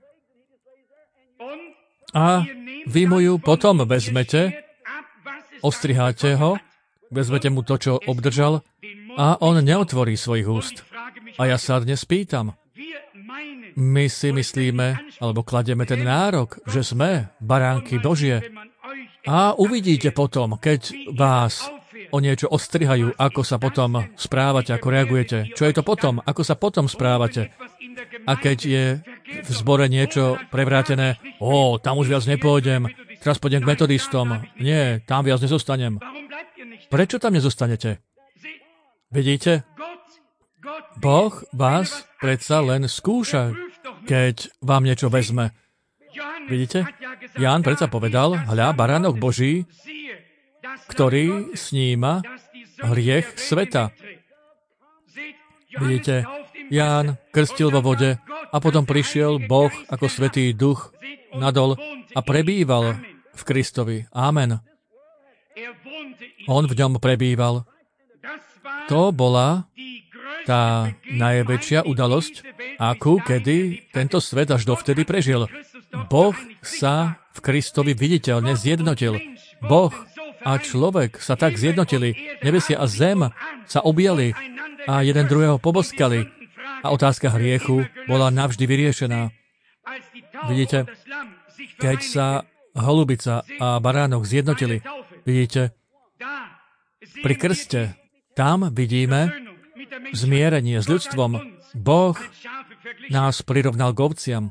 a vy mu ju potom vezmete, ostriháte ho, vezmete mu to, čo obdržal a on neotvorí svojich úst. A ja sa dnes pýtam, my si myslíme, alebo kladieme ten nárok, že sme baránky Božie a uvidíte potom, keď vás o niečo ostrihajú, ako sa potom správate, ako reagujete. Čo je to potom? Ako sa potom správate? A keď je v zbore niečo prevrátené, tam už viac nepôjdem, teraz pôjdem k metodistom. Nie, tam viac nezostanem. Prečo tam nezostanete? Vidíte? Boh vás predsa len skúša, keď vám niečo vezme. Vidíte? Ján predsa povedal, hľa, baránok Boží, ktorý sníma hriech sveta. Vidíte? Ján krstil vo vode a potom prišiel Boh ako Svätý Duch nadol a prebýval v Kristovi. Amen. On v ňom prebýval. To bola tá najväčšia udalosť, akú kedy tento svet až dovtedy prežil. Boh sa v Kristovi viditeľne zjednotil. Boh a človek sa tak zjednotili. Nebesia a zem sa objali a jeden druhého poboskali. A otázka hriechu bola navždy vyriešená. Vidíte, keď sa holubica a baránok zjednotili, vidíte, pri krste, tam vidíme zmierenie s ľudstvom. Boh nás prirovnal k ovciam.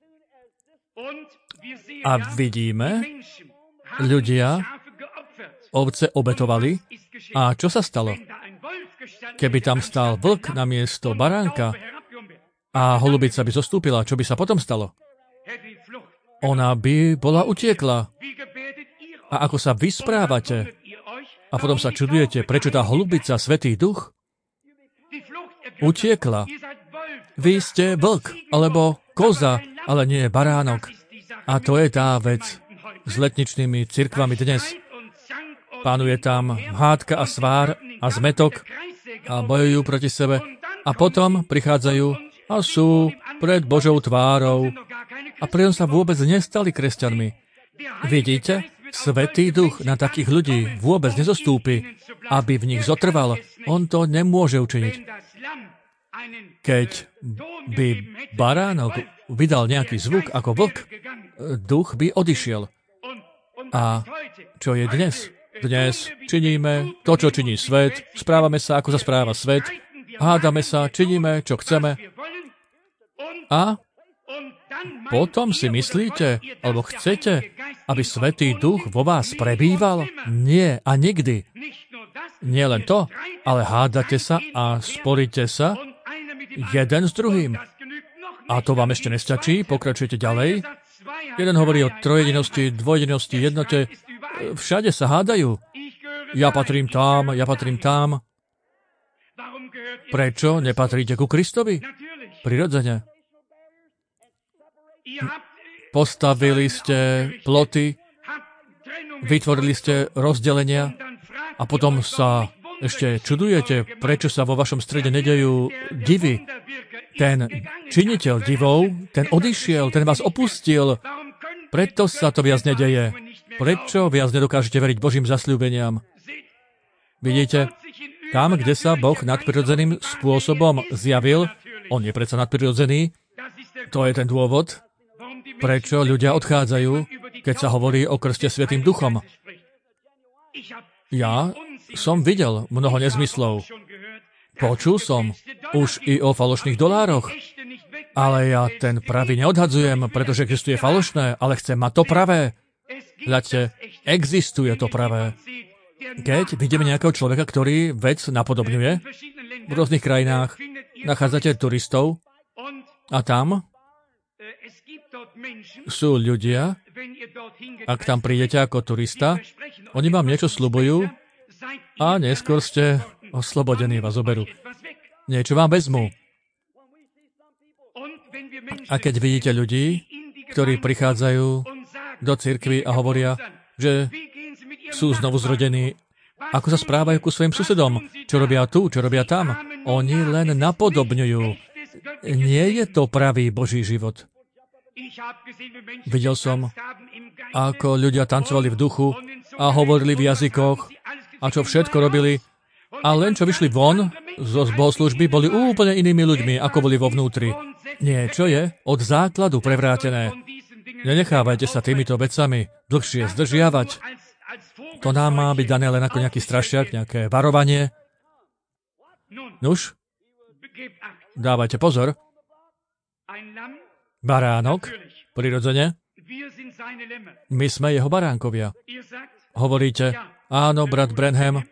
A vidíme, ľudia ovce obetovali. A čo sa stalo? Keby tam stál vlk namiesto baránka a holubica by zostúpila, čo by sa potom stalo? Ona by bola utiekla. A ako sa vysprávate? A potom sa čudujete, prečo tá holubica, Svätý Duch, utiekla. Vy ste vlk, alebo koza, ale nie baránok. A to je tá vec s letničnými cirkvami dnes. Pánuje tam hádka a svár a zmetok a bojujú proti sebe. A potom prichádzajú a sú pred Božou tvárou. A pritom sa vôbec nestali kresťanmi. Vidíte? Svätý Duch na takých ľudí vôbec nezostúpi, aby v nich zotrval. On to nemôže učiniť. Keď by baránok vydal nejaký zvuk ako vlk, duch by odišiel. A čo je dnes? Dnes činíme to, čo činí svet, správame sa, ako sa správa svet, hádame sa, činíme, čo chceme. A potom si myslíte, alebo chcete, aby Svätý Duch vo vás prebýval? Nie a nikdy. Nie len to, ale hádate sa a sporíte sa jeden s druhým. A to vám ešte nestačí, pokračujete ďalej. Jeden hovorí o trojedinosti, dvojedinosti, jednote. Všade sa hádajú. Ja patrím tam, ja patrím tam. Prečo nepatríte ku Kristovi? Prirodzene. Postavili ste ploty, vytvorili ste rozdelenia a potom sa ešte čudujete, prečo sa vo vašom strede nedejú divy. Ten činiteľ divov, ten odišiel, ten vás opustil, preto sa to viac nedeje. Prečo viac nedokážete veriť Božím zasľúbeniam? Vidíte, tam, kde sa Boh nadprirodzeným spôsobom zjavil, on je predsa nadprirodzený, to je ten dôvod, prečo ľudia odchádzajú, keď sa hovorí o krste Svätým Duchom. Ja som videl mnoho nezmyslov. Počul som už i o falošných dolároch, ale ja ten pravý neodhadzujem, pretože existuje falošné, ale chcem mať to pravé. Hľadte, existuje to pravé. Keď vidíme nejakého človeka, ktorý vec napodobňuje, v rôznych krajinách nachádzate turistov a tam sú ľudia, ak tam prídete ako turista Oni vám niečo sľubujú a neskôr ste oslobodení, vás zoberú. Niečo vám vezmú. A keď vidíte ľudí, ktorí prichádzajú do cirkvi a hovoria, že sú znovu zrodení, ako sa správajú ku svojim susedom, čo robia tu, čo robia tam, oni len napodobňujú. Nie je to pravý Boží život. Videl som, ako ľudia tancovali v duchu a hovorili v jazykoch a čo všetko robili. A len čo vyšli von zo bohoslužby, boli úplne inými ľuďmi, ako boli vo vnútri. Nie, čo je? Od základu prevrátené. Nenechávajte sa týmito vecami dlhšie zdržiavať. To nám má byť dané len ako nejaký strašiak, nejaké varovanie. Nuž, dávajte pozor. Baránok, prirodzene. My sme jeho baránkovia. Hovoríte, áno, brat Branham.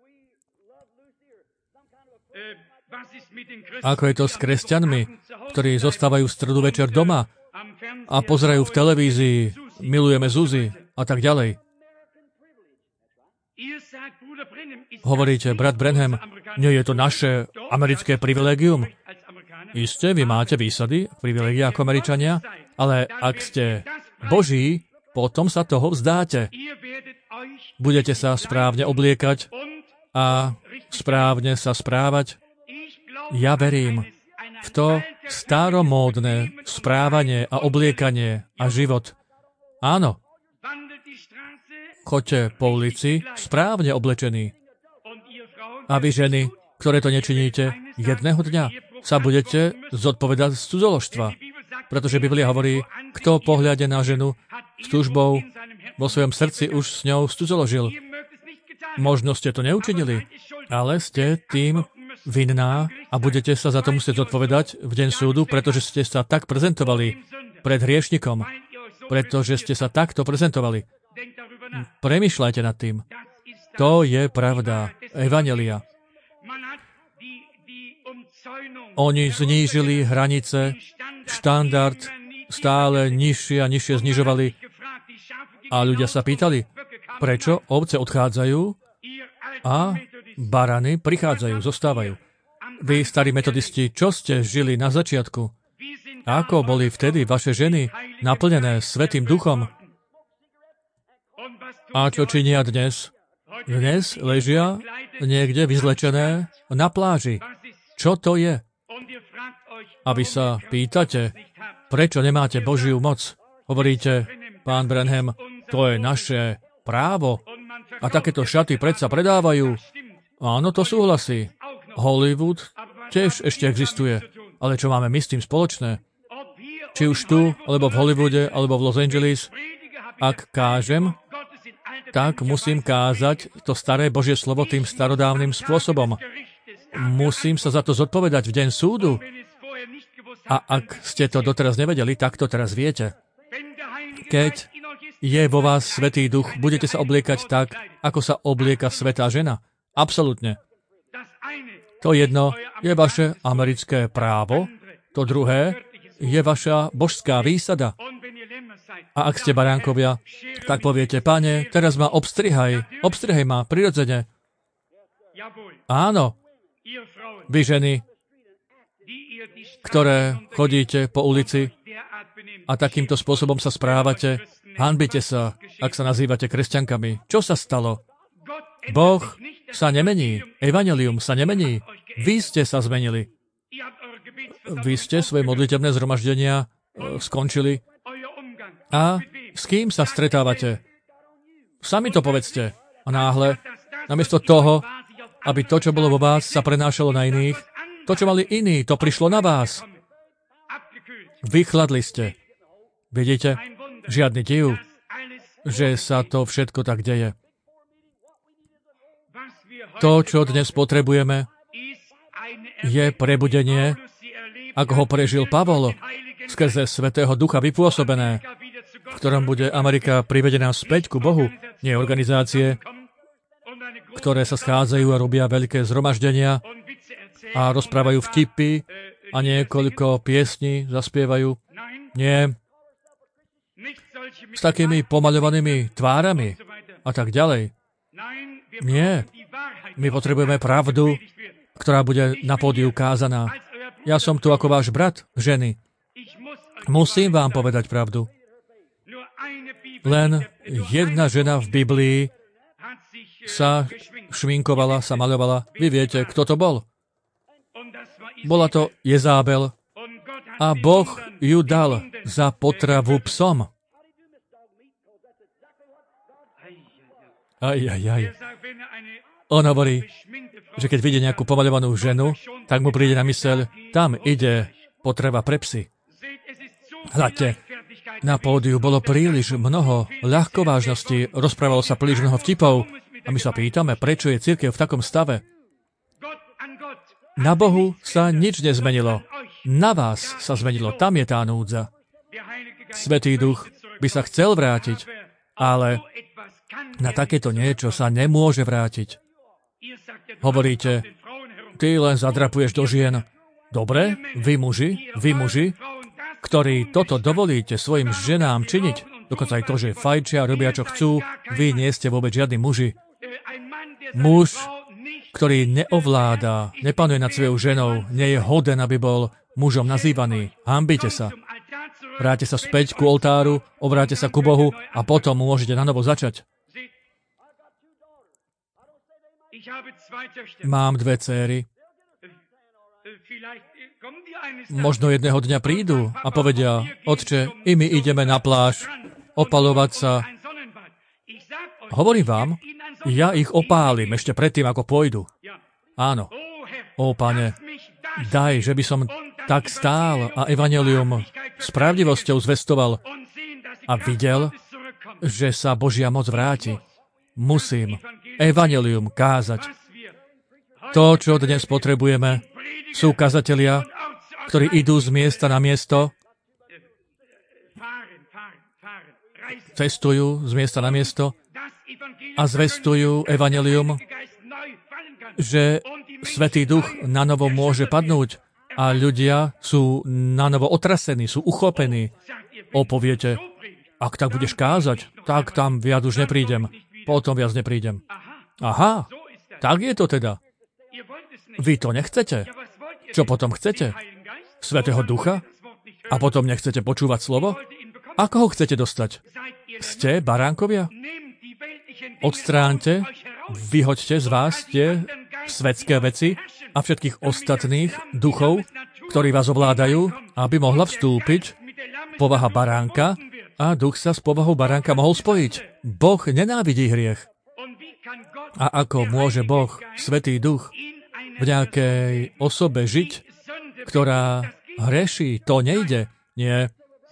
Ako je to s kresťanmi, ktorí zostávajú v stredu večer doma a pozerajú v televízii, milujeme Zuzi a tak ďalej. Hovoríte, brat Branham, nie je to naše americké privilégium? Isté, vy máte výsady, privilégia ako Američania, ale ak ste Boží, potom sa toho vzdáte. Budete sa správne obliekať a správne sa správať. Ja verím v to staromódne správanie a obliekanie a život. Áno. Choďte po ulici správne oblečení. A vy ženy, ktoré to nečiníte, jedného dňa sa budete zodpovedať z cudzoložstva. Pretože Biblia hovorí, kto pohľade na ženu s túžbou vo svojom srdci už s ňou cudzoložil. Možno ste to neučinili, ale ste tým vinná a budete sa za to musieť zodpovedať v deň súdu, pretože ste sa tak prezentovali pred hriešnikom. Pretože ste sa takto prezentovali. Premýšľajte nad tým. To je pravda Evanjelia. Oni znížili hranice, štandard stále nižšie a nižšie znižovali. A ľudia sa pýtali, prečo ovce odchádzajú a barany prichádzajú, zostávajú. Vy, starí metodisti, čo ste žili na začiatku? Ako boli vtedy vaše ženy naplnené Svätým Duchom? A čo činia dnes? Dnes ležia niekde vyzlečené na pláži. Čo to je? A vy sa pýtate, prečo nemáte Božiu moc? Hovoríte, pán Branham, to je naše právo. A takéto šaty predsa predávajú. Áno, to súhlasí. Hollywood tiež ešte existuje. Ale čo máme my s tým spoločné? Či už tu, alebo v Hollywoode, alebo v Los Angeles, ak kážem, tak musím kázať to staré Božie slovo tým starodávnym spôsobom. Musím sa za to zodpovedať v deň súdu. A ak ste to doteraz nevedeli, tak to teraz viete. Keď je vo vás Svätý Duch, budete sa obliekať tak, ako sa oblieka svätá žena. Absolútne. To jedno je vaše americké právo, to druhé je vaša božská výsada. A ak ste baránkovia, tak poviete, Pane, teraz ma obstrihaj ma, prirodzene. Áno, vy ženy, ktoré chodíte po ulici a takýmto spôsobom sa správate, hanbite sa, ak sa nazývate kresťankami. Čo sa stalo? Boh sa nemení, evanjelium sa nemení. Vy ste sa zmenili. Vy ste svoje modlitebné zhromaždenia skončili. A s kým sa stretávate? Sami to povedzte. A náhle, namiesto toho, aby to, čo bolo vo vás, sa prenášalo na iných, to, čo mali iní, to prišlo na vás. Vychladli ste. Vidíte? Žiadny div, že sa to všetko tak deje. To, čo dnes potrebujeme, je prebudenie, ako ho prežil Pavol, skrze Svätého Ducha vypôsobené, v ktorom bude Amerika privedená späť ku Bohu. Nie organizácie, ktoré sa schádzajú a robia veľké zhromaždenia a rozprávajú vtipy a niekoľko piesní zaspievajú. Nie. S takými pomaľovanými tvárami a tak ďalej. Nie. My potrebujeme pravdu, ktorá bude na pódiu kázaná. Ja som tu ako váš brat, ženy. Musím vám povedať pravdu. Len jedna žena v Biblii sa šminkovala, sa maľovala. Vy viete, kto to bol? Bola to Jezábel. A Boh ju dal za potravu psom. On hovorí, že keď vidí nejakú pomaľovanú ženu, tak mu príde na myseľ, tam ide potreba pre psy. Hľadte, na pódiu bolo príliš mnoho ľahkovážnosti, rozprávalo sa príliš mnoho vtipov a my sa pýtame, prečo je cirkev v takom stave. Na Bohu sa nič nezmenilo. Na vás sa zmenilo, tam je tá núdza. Svätý Duch by sa chcel vrátiť, ale na takéto niečo sa nemôže vrátiť. Hovoríte, ty len zadrapuješ do žien. Dobre, vy muži, ktorí toto dovolíte svojim ženám činiť, dokonca aj to, že fajčia, robia čo chcú, vy nie ste vôbec žiadni muži. Muž, ktorý neovláda, nepanuje nad svojou ženou, nie je hoden, aby bol mužom nazývaný. Hanbite sa. Vráte sa späť ku oltáru, obráte sa ku Bohu a potom môžete nanovo začať. Mám 2 céry. Možno jedného dňa prídu a povedia, otče, i my ideme na pláž, opalovať sa. Hovorím vám, ja ich opálim ešte predtým, ako pôjdu. Áno. Ó, Pane, daj, že by som tak stál a evanjelium s pravdivosťou zvestoval a videl, že sa Božia moc vráti. Musím evanjelium kázať. To, čo dnes potrebujeme, sú kazatelia, ktorí idú z miesta na miesto, cestujú z miesta na miesto a zvestujú evanjelium, že Svätý Duch na novo môže padnúť a ľudia sú na novo otrasení, sú uchopení. Poviete, ak tak budeš kázať, tak tam viac už neprídem. Potom viac neprídem. Aha, tak je to teda. Vy to nechcete? Čo potom chcete? Svätého Ducha? A potom nechcete počúvať slovo? Ako ho chcete dostať? Ste baránkovia? Odstráňte, vyhoďte z vás tie svetské veci a všetkých ostatných duchov, ktorí vás ovládajú, aby mohla vstúpiť povaha baránka a duch sa s povahou baránka mohol spojiť. Boh nenávidí hriech. A ako môže Boh, Svätý Duch, v nejakej osobe žiť, ktorá hreší? To nejde. Nie.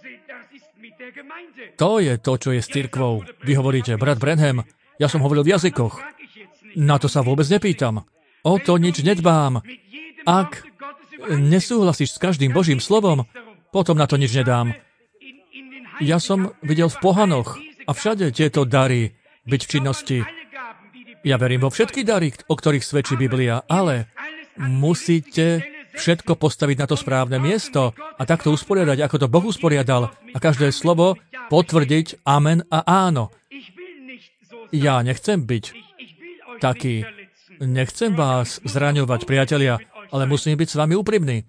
To je to, čo je s cirkvou. Vy hovoríte, brat Branham, ja som hovoril v jazykoch. Na to sa vôbec nepýtam. O to nič nedbám. Ak nesúhlasíš s každým Božím slovom, potom na to nič nedám. Ja som videl v pohanoch a všade tieto dary byť v činnosti. Ja verím vo všetky dary, o ktorých svedčí Biblia, ale musíte všetko postaviť na to správne miesto a takto usporiadať, ako to Boh usporiadal a každé slovo potvrdiť amen a áno. Ja nechcem byť taký. Nechcem vás zraňovať, priatelia, ale musím byť s vami úprimný.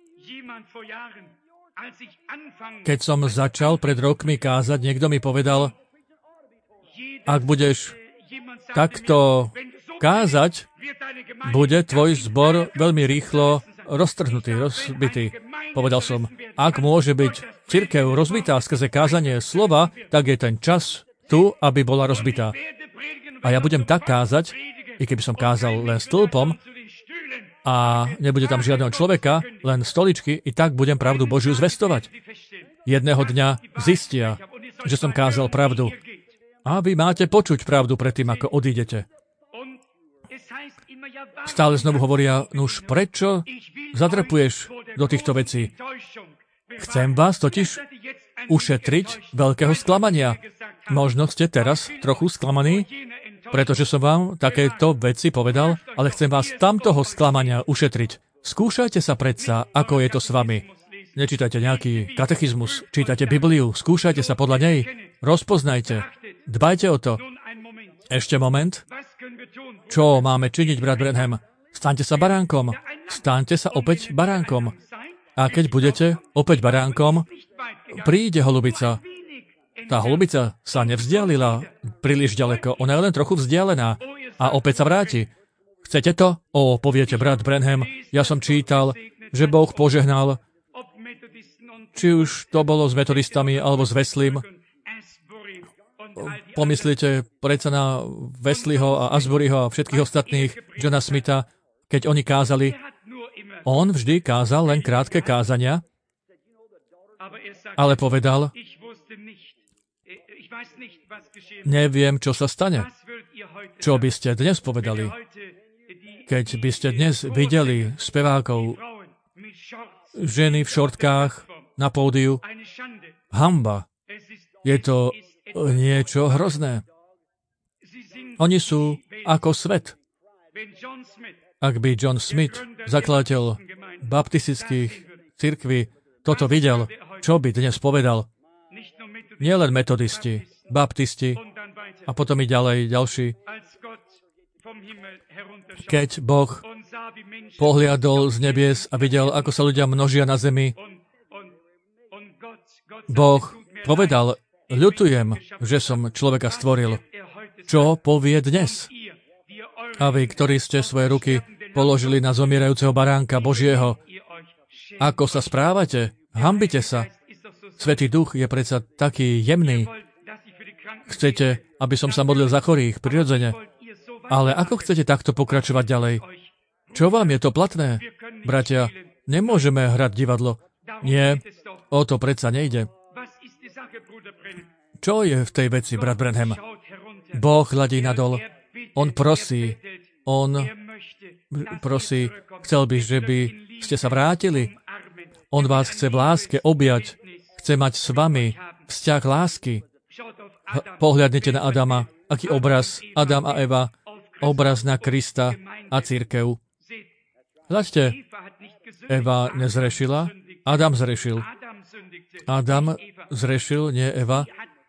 Keď som začal pred rokmi kázať, niekto mi povedal, ak budeš takto kázať, bude tvoj zbor veľmi rýchlo roztrhnutý, rozbitý. Povedal som, ak môže byť cirkev rozbitá skrze kázanie slova, tak je ten čas tu, aby bola rozbitá. A ja budem tak kázať, i keby som kázal len stĺpom a nebude tam žiadneho človeka, len stoličky, i tak budem pravdu Božiu zvestovať. Jedného dňa zistia, že som kázal pravdu. A vy máte počuť pravdu predtým, ako odídete. Stále znovu hovoria, nuž prečo zadrpuješ do týchto vecí? Chcem vás totiž ušetriť veľkého sklamania. Možno ste teraz trochu sklamaní, pretože som vám takéto veci povedal, ale chcem vás tamtoho sklamania ušetriť. Skúšajte sa predsa, ako je to s vami. Nečítajte nejaký katechizmus, čítajte Bibliu, skúšajte sa podľa nej, rozpoznajte, dbajte o to. Ešte moment. Čo máme činiť, brat Branham? Staňte sa baránkom. Staňte sa opäť baránkom. A keď budete opäť baránkom, príde holubica. Tá holubica sa nevzdialila príliš ďaleko. Ona je len trochu vzdialená. A opäť sa vráti. Chcete to? Poviete, brat Branham, ja som čítal, že Boh požehnal, či už to bolo s metodistami alebo s Weslym. Pomyslite predsa na Wesleyho a Asburyho a všetkých ostatných, Johna Smitha, keď oni kázali. On vždy kázal len krátke kázania, ale povedal, neviem, čo sa stane. Čo by ste dnes povedali? Keď by ste dnes videli spevákov, ženy v šortkách na pódiu, hanba. Je to niečo hrozné. Oni sú ako svet. Ak by John Smith, zakladateľ baptistických cirkví, toto videl, čo by dnes povedal? Nielen metodisti, baptisti a potom i ďalej ďalší. Keď Boh pohliadol z nebies a videl, ako sa ľudia množia na zemi, Boh povedal, ľutujem, že som človeka stvoril. Čo povie dnes? A vy, ktorí ste svoje ruky položili na zomierajúceho baránka Božieho, ako sa správate? Hanbite sa. Svätý Duch je predsa taký jemný. Chcete, aby som sa modlil za chorých, prirodzene. Ale ako chcete takto pokračovať ďalej? Čo vám je to platné? Bratia, nemôžeme hrať divadlo. Nie, o to predsa nejde. Čo je v tej veci, brat Branham? Boh hľadí nadol. On prosí. Chcel by, že by ste sa vrátili. On vás chce v láske objať. Chce mať s vami vzťah lásky. Pohľadnite na Adama. Aký obraz? Adam a Eva. Obraz na Krista a cirkev. Hľaďte, Eva nezrešila, Adam zrešil. Adam zrešil, nie Eva.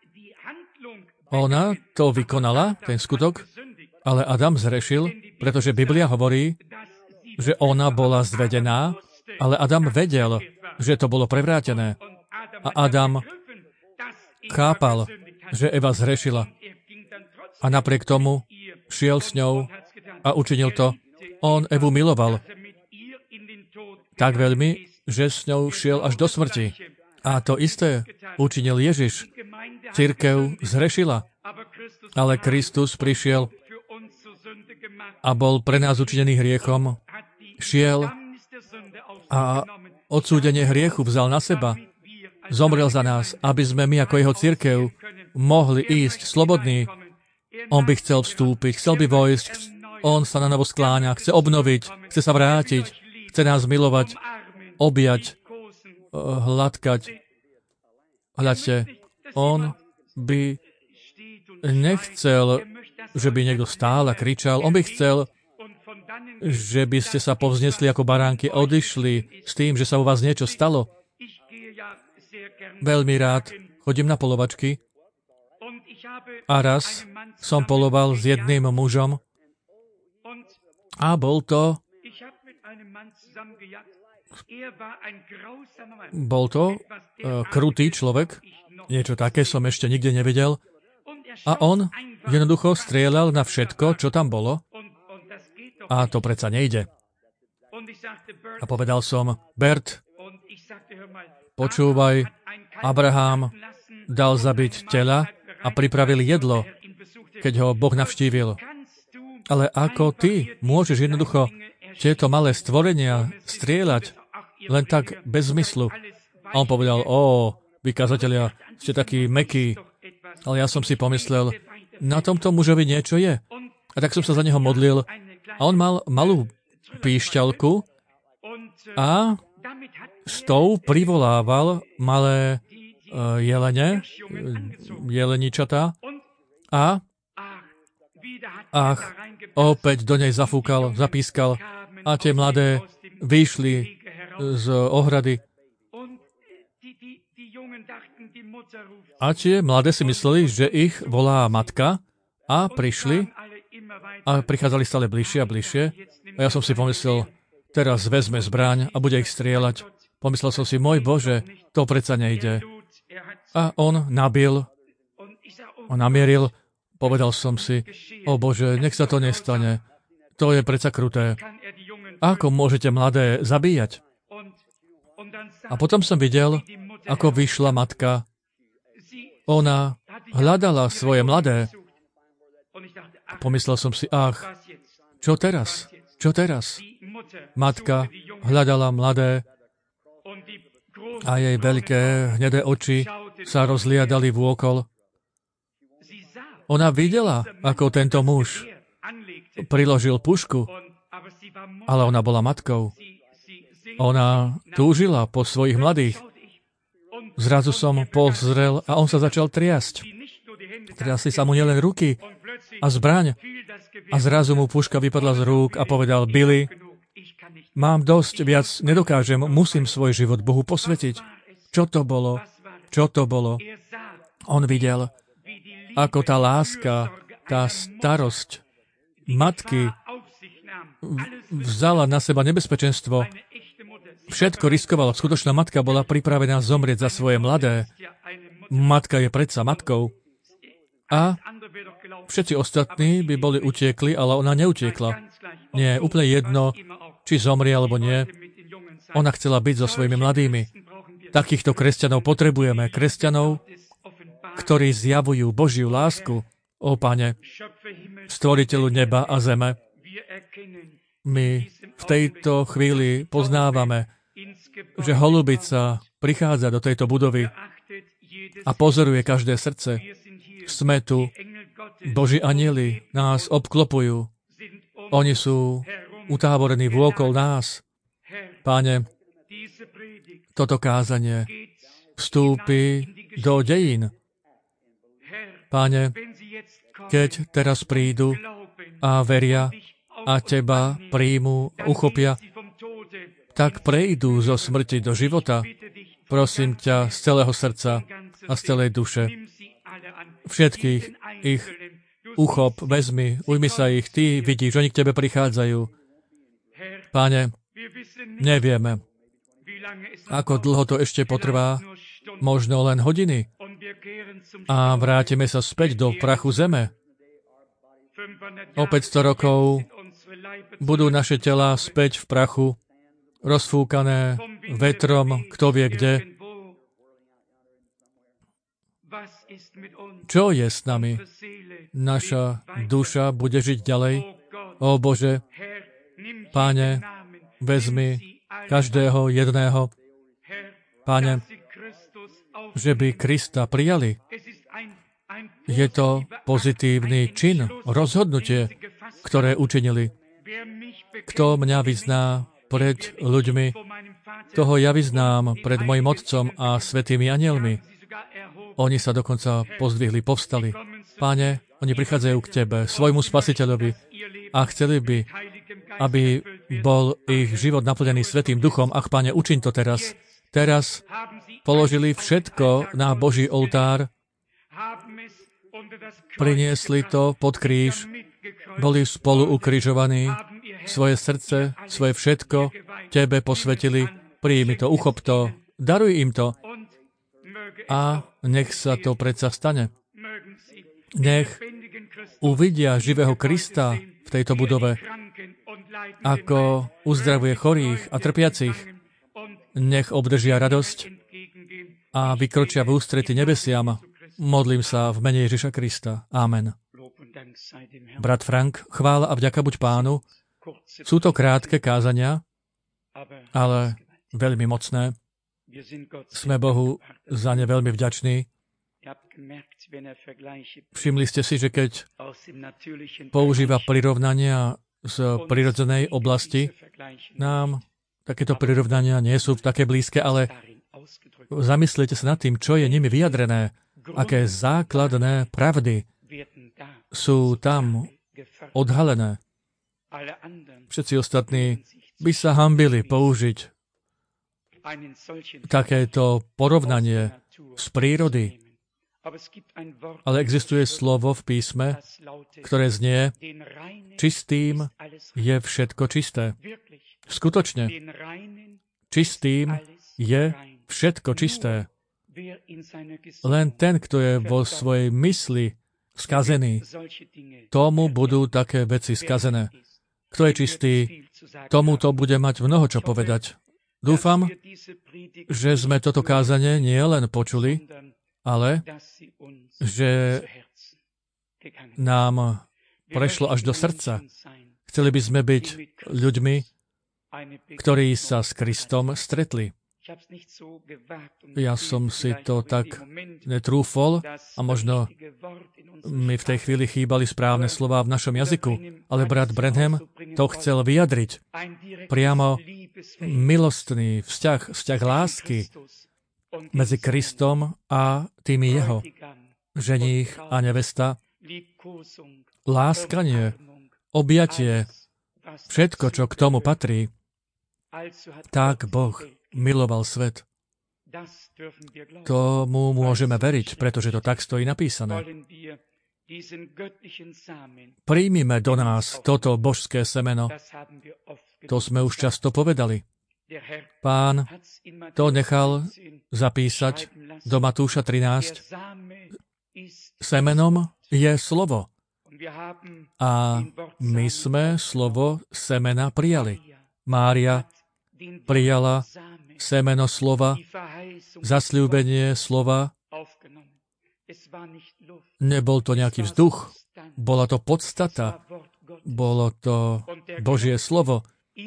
Ona to vykonala, ten skutok, ale Adam zrešil, pretože Biblia hovorí, že ona bola zvedená, ale Adam vedel, že to bolo prevrátené. A Adam chápal, že Eva zrešila. A napriek tomu šiel s ňou a učinil to. On Evu miloval tak veľmi, že s ňou šiel až do smrti. A to isté učinil Ježiš. Cirkev zhrešila, ale Kristus prišiel a bol pre nás učinený hriechom. Šiel a odsúdenie hriechu vzal na seba. Zomrel za nás, aby sme my ako jeho cirkev mohli ísť slobodní. On by chcel vstúpiť, chcel by vojsť, on sa na novo skláňa, chce obnoviť, chce sa vrátiť, chce nás milovať, objať, hladkať. Hľadte, on by nechcel, že by niekto stál a kričal, on by chcel, že by ste sa povznesli ako baránky a odišli s tým, že sa u vás niečo stalo. Veľmi rád chodím na polovačky a raz som poloval s jedným mužom a bol to krutý človek, niečo také som ešte nikde nevidel a on jednoducho strieľal na všetko, čo tam bolo a to predsa nejde. A povedal som, Bert, počúvaj, Abraham dal zabiť tela a pripravil jedlo, keď ho Boh navštívil. Ale ako ty môžeš jednoducho tieto malé stvorenia strieľať len tak bez zmyslu? A on povedal, vy kazatelia, ste takí mäkkí. Ale ja som si pomyslel, na tomto mužovi niečo je. A tak som sa za neho modlil. A on mal malú píšťalku a s tou privolával malé jelene, jeleničatá a opäť do nej zafúkal, zapískal a tie mladé vyšli z ohrady. A tie mladé si mysleli, že ich volá matka A prišli a prichádzali stále bližšie a bližšie. A ja som si pomyslel, teraz vezme zbraň a bude ich strieľať. Pomyslel som si, môj Bože, to predsa nejde. A on namieril, povedal som si, o Bože, nech sa to nestane. To je predsa kruté. Ako môžete mladé zabíjať? A potom som videl, ako vyšla matka. Ona hľadala svoje mladé. Pomyslel som si, čo teraz? Čo teraz? Matka hľadala mladé a jej veľké hnedé oči sa rozliadali vôkol. Ona videla, ako tento muž priložil pušku, ale ona bola matkou. Ona túžila po svojich mladých. Zrazu som pozrel a on sa začal triasť. Triasli sa mu nielen ruky a zbraň. A zrazu mu puška vypadla z rúk a povedal, Billy, mám dosť, viac nedokážem, musím svoj život Bohu posvetiť. Čo to bolo? Čo to bolo? On videl, ako tá láska, tá starosť matky vzala na seba nebezpečenstvo. Všetko riskovala. Skutočná matka bola pripravená zomrieť za svoje mladé. Matka je predsa matkou. A všetci ostatní by boli utiekli, ale ona neutiekla. Nie je úplne jedno, či zomrie alebo nie. Ona chcela byť so svojimi mladými. Takýchto kresťanov potrebujeme. Kresťanov, ktorí zjavujú Božiu lásku. Ó Pane, stvoriteľu neba a zeme, my v tejto chvíli poznávame, že holubica prichádza do tejto budovy a pozoruje každé srdce. Sme tu, Boží anjeli nás obklopujú. Oni sú utáborení vôkol nás. Páne, toto kázanie vstúpi do dejín. Páne, keď teraz prídu a veria a Teba príjmu, uchopia, tak prejdú zo smrti do života. Prosím ťa z celého srdca a z celej duše. Všetkých ich uchop, vezmi, ujmi sa ich, Ty vidíš, oni k Tebe prichádzajú. Páne, nevieme, ako dlho to ešte potrvá, možno len hodiny. A vrátime sa späť do prachu zeme. O 500 rokov budú naše telá späť v prachu, rozfúkané vetrom, kto vie kde. Čo je s nami? Naša duša bude žiť ďalej. Ó Bože, Páne, vezmi každého jedného. Páne, že by Krista prijali. Je to pozitívny čin, rozhodnutie, ktoré učinili. Kto mňa vyzná pred ľuďmi, toho ja vyznám pred mojim Otcom a svätými anjelmi. Oni sa dokonca pozdvihli, povstali. Páne, oni prichádzajú k Tebe, svojmu Spasiteľovi a chceli by, aby bol ich život naplnený Svätým Duchom. Ach, Páne, učiň to teraz. Teraz položili všetko na Boží oltár, priniesli to pod kríž, boli spolu ukrižovaní, svoje srdce, svoje všetko Tebe posvetili, príjmi to, uchop to, daruj im to a nech sa to predsa stane. Nech uvidia živého Krista v tejto budove, ako uzdravuje chorých a trpiacich. Nech obdržia radosť a vykročia v ústrety nebesiam. Modlím sa v mene Ježiša Krista. Amen. Brat Frank, chvála a vďaka buď Pánu. Sú to krátke kázania, ale veľmi mocné. Sme Bohu za ne veľmi vďační. Všimli ste si, že keď používa prirovnania z prirodzenej oblasti, nám takéto prirovnania nie sú také blízke, ale zamyslite sa nad tým, čo je nimi vyjadrené, aké základné pravdy sú tam odhalené. Všetci ostatní by sa hanbili použiť takéto porovnanie z prírody Ale existuje slovo v písme, ktoré znie, čistým je všetko čisté. Skutočne, čistým je všetko čisté. Len ten, kto je vo svojej mysli skazený, tomu budú také veci skazené. Kto je čistý, tomu to bude mať mnoho čo povedať. Dúfam, že sme toto kázanie nie len počuli, ale že nám prešlo až do srdca. Chceli by sme byť ľuďmi, ktorí sa s Kristom stretli. Ja som si to tak netrúfol a možno mi v tej chvíli chýbali správne slová v našom jazyku, ale brat Branham to chcel vyjadriť. Priamo milostný vzťah lásky medzi Kristom a tými jeho, ženích a nevesta, láskanie, objatie, všetko, čo k tomu patrí, tak Boh miloval svet. Tomu môžeme veriť, pretože to tak stojí napísané. Príjmime do nás toto božské semeno. To sme už často povedali. Pán to nechal zapísať do Matúša 13. Semenom je slovo. A my sme slovo semena prijali. Mária prijala semeno slova, zasľúbenie slova. Nebol to nejaký vzduch, bola to podstata, bolo to Božie slovo.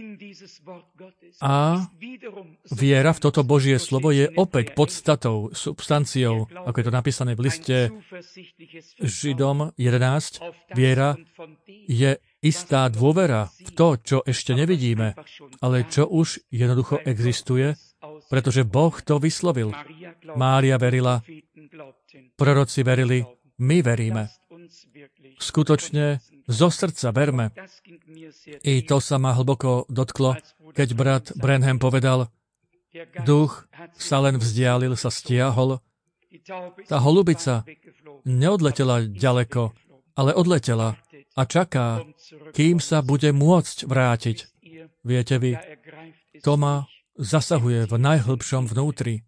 A viera v toto Božie slovo je opäť podstatou, substanciou, ako je to napísané v liste Židom 11. Viera je istá dôvera v to, čo ešte nevidíme, ale čo už jednoducho existuje, pretože Boh to vyslovil. Mária verila, proroci verili, my veríme. Skutočne zo srdca verme. I to sa ma hlboko dotklo, keď brat Branham povedal, duch sa len vzdialil, sa stiahol. Tá holubica neodletela ďaleko, ale odletela a čaká, kým sa bude môcť vrátiť. Viete vy, to ma zasahuje v najhlbšom vnútri.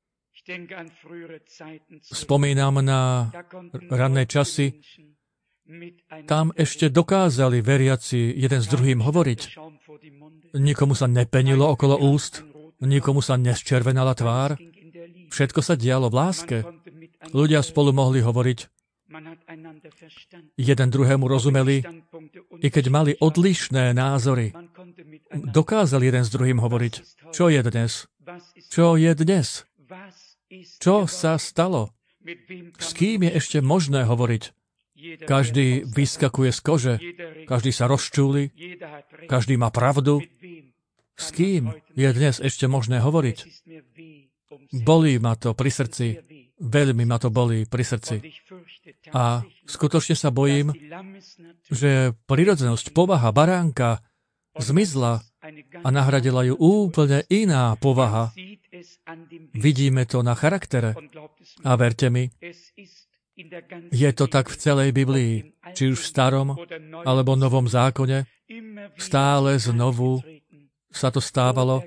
Spomínam na ranné časy, tam ešte dokázali veriaci jeden s druhým hovoriť. Nikomu sa nepenilo okolo úst, nikomu sa nesčervenala tvár. Všetko sa dialo v láske. Ľudia spolu mohli hovoriť. Jeden druhému rozumeli, i keď mali odlišné názory. Dokázali jeden s druhým hovoriť. Čo je dnes? Čo je dnes? Čo sa stalo? S kým je ešte možné hovoriť? Každý vyskakuje z kože, každý sa rozčúli, každý má pravdu. S kým je dnes ešte možné hovoriť? Bolí ma to pri srdci, veľmi ma to bolí pri srdci. A skutočne sa bojím, že prirodzenosť, povaha baránka zmizla a nahradila ju úplne iná povaha. Vidíme to na charaktere. A verte mi, je to tak v celej Biblii, či už v starom alebo novom zákone, stále znovu sa to stávalo.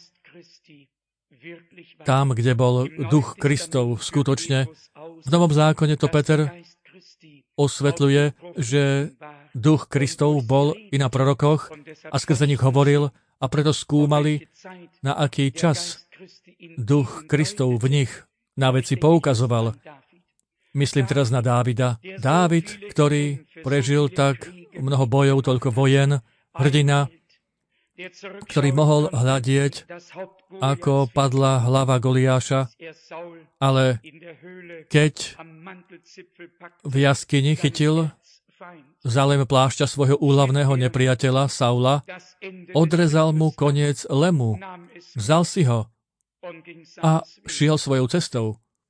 Tam, kde bol duch Kristov skutočne, v novom zákone to Peter osvetľuje, že duch Kristov bol i na prorokoch a skrze nich hovoril a preto skúmali, na aký čas duch Kristov v nich na veci poukazoval. Myslím teraz na Dávida. Dávid, ktorý prežil tak mnoho bojov, toľko vojen, hrdina, ktorý mohol hľadieť, ako padla hlava Goliáša, ale keď v jaskyni chytil za lem plášťa svojho úhlavného nepriateľa Saula, odrezal mu koniec lemu, vzal si ho a šiel svojou cestou.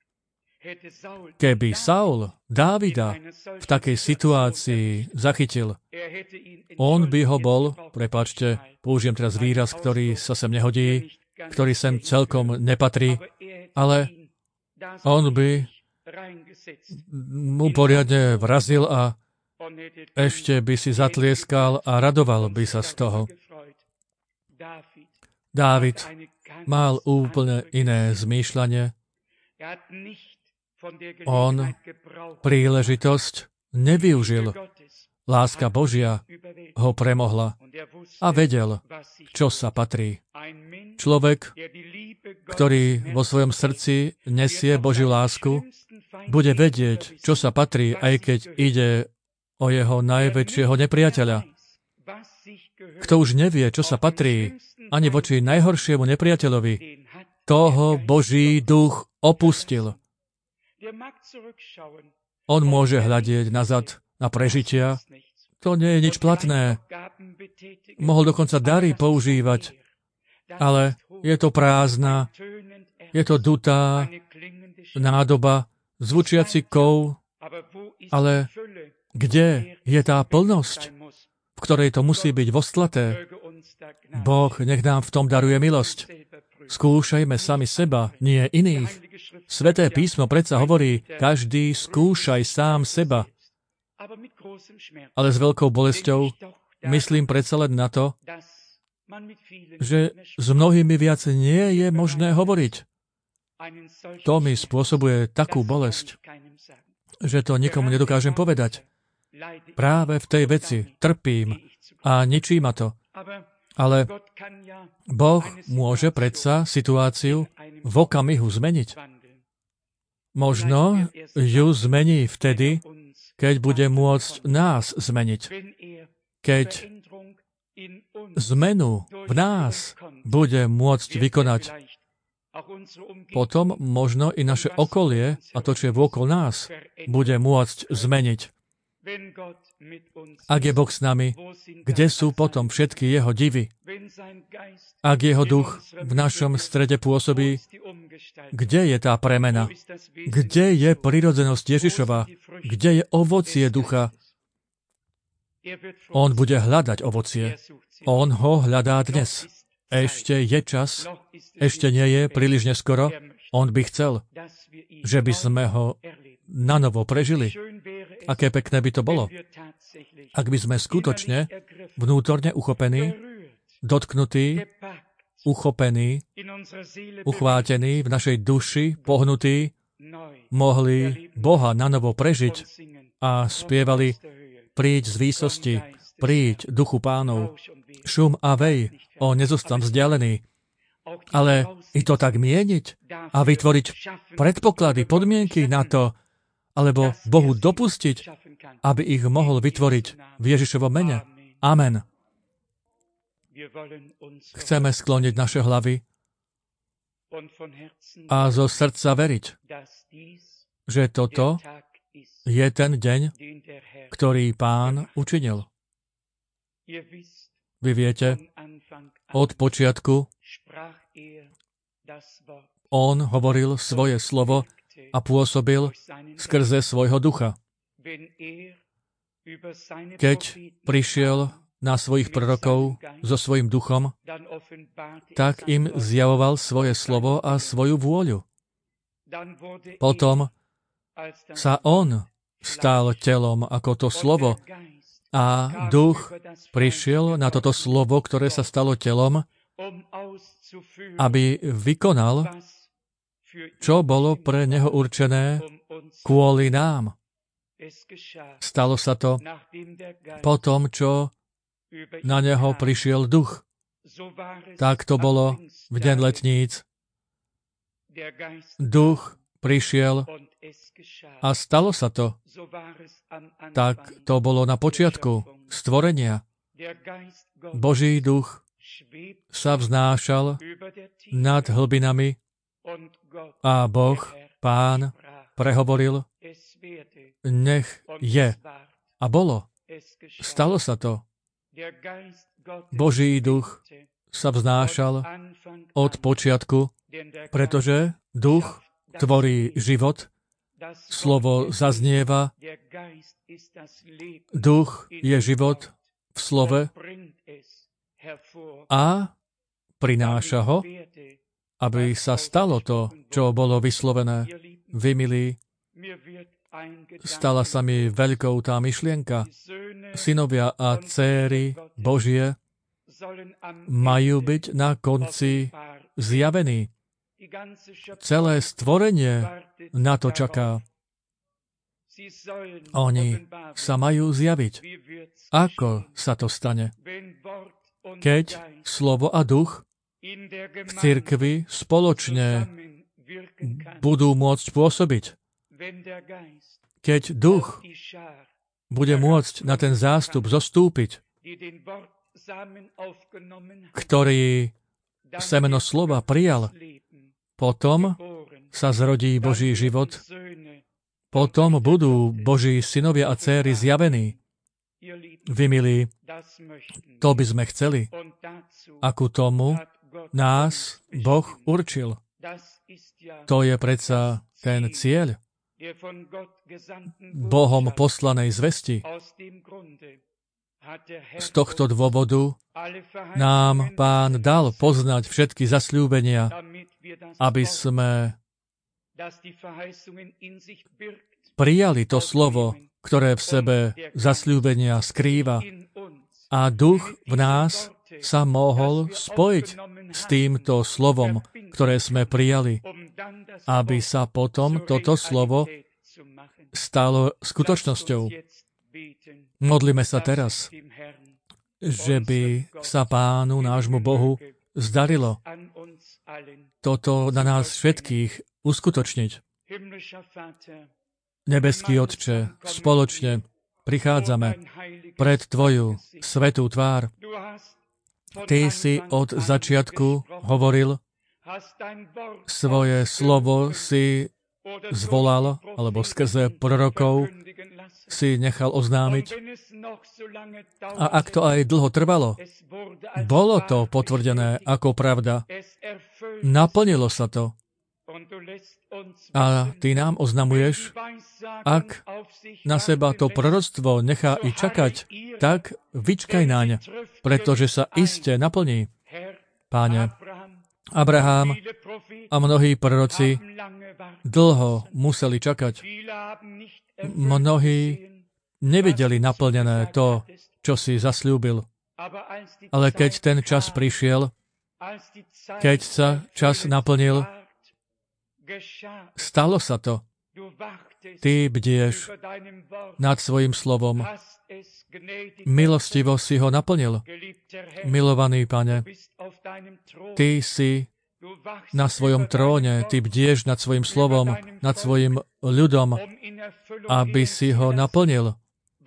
Keby Saul Dávida v takej situácii zachytil, on by ho bol, prepáčte, použijem teraz výraz, ktorý sa sem nehodí, ktorý sem celkom nepatrí, ale on by mu poriadne vrazil a ešte by si zatlieskal a radoval by sa z toho. Dávid mal úplne iné zmýšľanie. On príležitosť nevyužil. Láska Božia ho premohla a vedel, čo sa patrí. Človek, ktorý vo svojom srdci nesie Božiu lásku, bude vedieť, čo sa patrí, aj keď ide o jeho najväčšieho nepriateľa. Kto už nevie, čo sa patrí, ani voči najhoršiemu nepriateľovi, toho Boží duch opustil. On môže hľadieť nazad na prežitia. To nie je nič platné. Mohol dokonca dary používať, ale je to prázdna, je to dutá nádoba, zvučiaci kov, ale kde je tá plnosť, v ktorej to musí byť vostlaté? Boh nech nám v tom daruje milosť. Skúšajme sami seba, nie iných. Sveté písmo predsa hovorí, každý skúšaj sám seba. Ale s veľkou bolesťou myslím predsa len na to, že s mnohými viac nie je možné hovoriť. To mi spôsobuje takú bolesť, že to nikomu nedokážem povedať. Práve v tej veci trpím a ničí ma to. Ale Boh môže predsa situáciu v okamihu zmeniť. Možno ju zmení vtedy, keď bude môcť nás zmeniť. Keď zmenu v nás bude môcť vykonať, potom možno i naše okolie a to, čo je vôkol nás, bude môcť zmeniť. Ak je Boh s nami, kde sú potom všetky jeho divy? Ak jeho duch v našom strede pôsobí, kde je tá premena? Kde je prirodzenosť Ježišova? Kde je ovocie ducha? On bude hľadať ovocie. On ho hľadá dnes. Ešte je čas, ešte nie je príliš neskoro. On by chcel, že by sme ho nanovo prežili. Aké pekné by to bolo, ak by sme skutočne vnútorne uchopení, dotknutí, uchopení, uchvátení v našej duši, pohnutí, mohli Boha nanovo prežiť a spievali: príď z výsosti, príď duchu Pánov, šum a vej, o nezostan vzdialený. Ale i to tak mieniť a vytvoriť predpoklady, podmienky na to, alebo Bohu dopustiť, aby ich mohol vytvoriť v Ježišovom mene. Amen. Chceme skloniť naše hlavy a zo srdca veriť, že toto je ten deň, ktorý Pán učinil. Vy viete, od počiatku on hovoril svoje slovo a pôsobil skrze svojho ducha. Keď prišiel na svojich prorokov so svojím duchom, tak im zjavoval svoje slovo a svoju vôľu. Potom sa on stal telom ako to slovo a duch prišiel na toto slovo, ktoré sa stalo telom, aby vykonal, čo bolo pre neho určené kvôli nám. Stalo sa to po tom, čo na neho prišiel duch. Tak to bolo v deň letníc. Duch prišiel a stalo sa to. Tak to bolo na počiatku stvorenia. Boží duch sa vznášal nad hlbinami a Boh, Pán, prehovoril: nech je. A bolo. Stalo sa to. Boží duch sa vznášal od počiatku, pretože duch tvorí život, slovo zaznieva, duch je život v slove a prináša ho, aby sa stalo to, čo bolo vyslovené. Vy, milí, Stala sa mi veľkou tá myšlienka. Synovia a céry Božie majú byť na konci zjavení. Celé stvorenie na to čaká. Oni sa majú zjaviť. Ako sa to stane? Keď slovo a duch v cirkvi spoločne budú môcť pôsobiť. Keď duch bude môcť na ten zástup zostúpiť, ktorý semeno slova prijal, potom sa zrodí Boží život, potom budú Boží synovia a céry zjavení. Vy, milí, to by sme chceli. A ku tomu nás Boh určil. To je predsa ten cieľ Bohom poslanej zvesti. Z tohto dôvodu nám Pán dal poznať všetky zasľúbenia, aby sme prijali to slovo, ktoré v sebe zasľúbenia skrýva, a duch v nás sa mohol spojiť s týmto slovom, ktoré sme prijali, aby sa potom toto slovo stalo skutočnosťou. Modlíme sa teraz, že by sa Pánu, nášmu Bohu, zdarilo toto na nás všetkých uskutočniť. Nebeský Otče, spoločne prichádzame pred Tvoju svätú tvár. Ty si od začiatku hovoril, svoje slovo si zvolal, alebo skrze prorokov si nechal oznámiť. A ak to aj dlho trvalo, bolo to potvrdené ako pravda. Naplnilo sa to. A Ty nám oznamuješ, ak na seba to proroctvo nechá i čakať, tak vyčkaj naň, pretože sa iste naplní. Páne, Abraham a mnohí proroci dlho museli čakať. Mnohí nevideli naplnené to, čo si zasľúbil. Ale keď ten čas prišiel, keď sa čas naplnil, stalo sa to. Ty bdieš nad svojim slovom. Milostivo si ho naplnil. Milovaný Pane, Ty si na svojom tróne, Ty bdieš nad svojim slovom, nad svojim ľudom, aby si ho naplnil.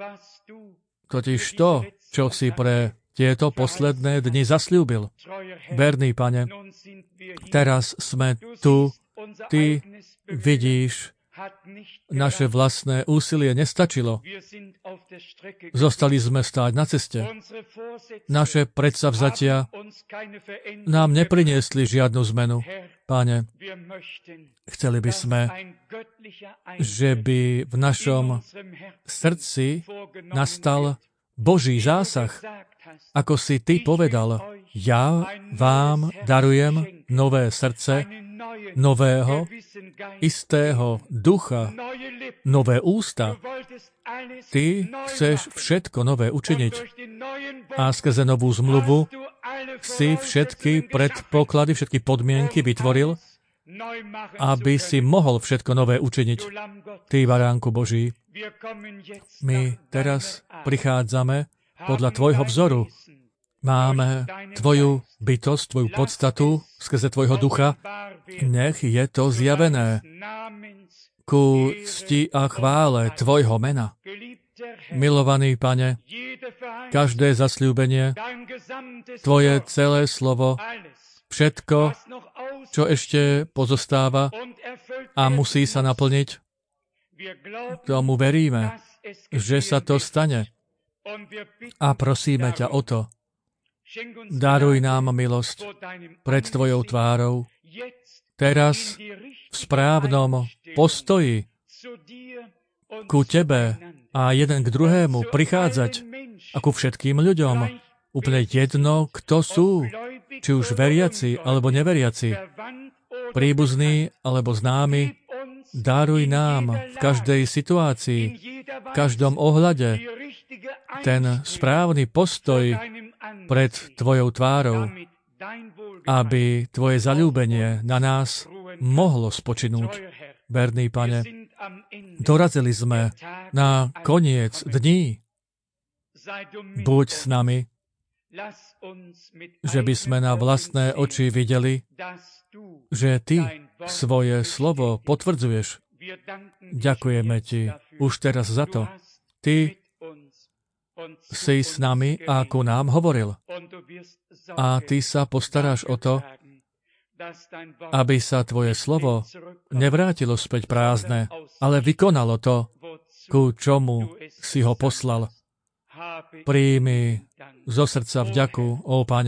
Totiž to, čo si pre tieto posledné dni zasľúbil. Verný Pane, teraz sme tu, Ty vidíš, naše vlastné úsilie nestačilo. Zostali sme stáť na ceste. Naše predsavzatia nám nepriniesli žiadnu zmenu. Páne, chceli by sme, že by v našom srdci nastal Boží zásah, ako si Ty povedal, ja vám darujem nové srdce, nového, istého ducha, nové ústa. Ty chceš všetko nové učiniť. A skrze novú zmluvu si všetky predpoklady, všetky podmienky vytvoril, aby si mohol všetko nové učiniť. Ty, Baránku Boží, my teraz prichádzame podľa Tvojho vzoru. Máme Tvoju bytosť, Tvoju podstatu skrze Tvojho ducha. Nech je to zjavené ku cti a chvále Tvojho mena. Milovaný Pane, každé zasľúbenie, Tvoje celé slovo, všetko, čo ešte pozostáva a musí sa naplniť, tomu veríme, že sa to stane. A prosíme ťa o to. Daruj nám milosť pred Tvojou tvárou, teraz v správnom postoji ku Tebe a jeden k druhému prichádzať a ku všetkým ľuďom. Úplne jedno, kto sú, či už veriaci alebo neveriaci, príbuzní alebo známi, Daruj nám v každej situácii, v každom ohľade ten správny postoj pred Tvojou tvárou, aby Tvoje zaľúbenie na nás mohlo spočinúť. Verný Pane, dorazili sme na koniec dní. Buď s nami, že by sme na vlastné oči videli, že Ty svoje slovo potvrdzuješ. Ďakujeme Ti už teraz za to. Ty si s nami a ku nám hovoril. A Ty sa postaráš o to, aby sa Tvoje slovo nevrátilo späť prázdne, ale vykonalo to, ku čomu si ho poslal. Príjmi zo srdca vďaku, ó Pane.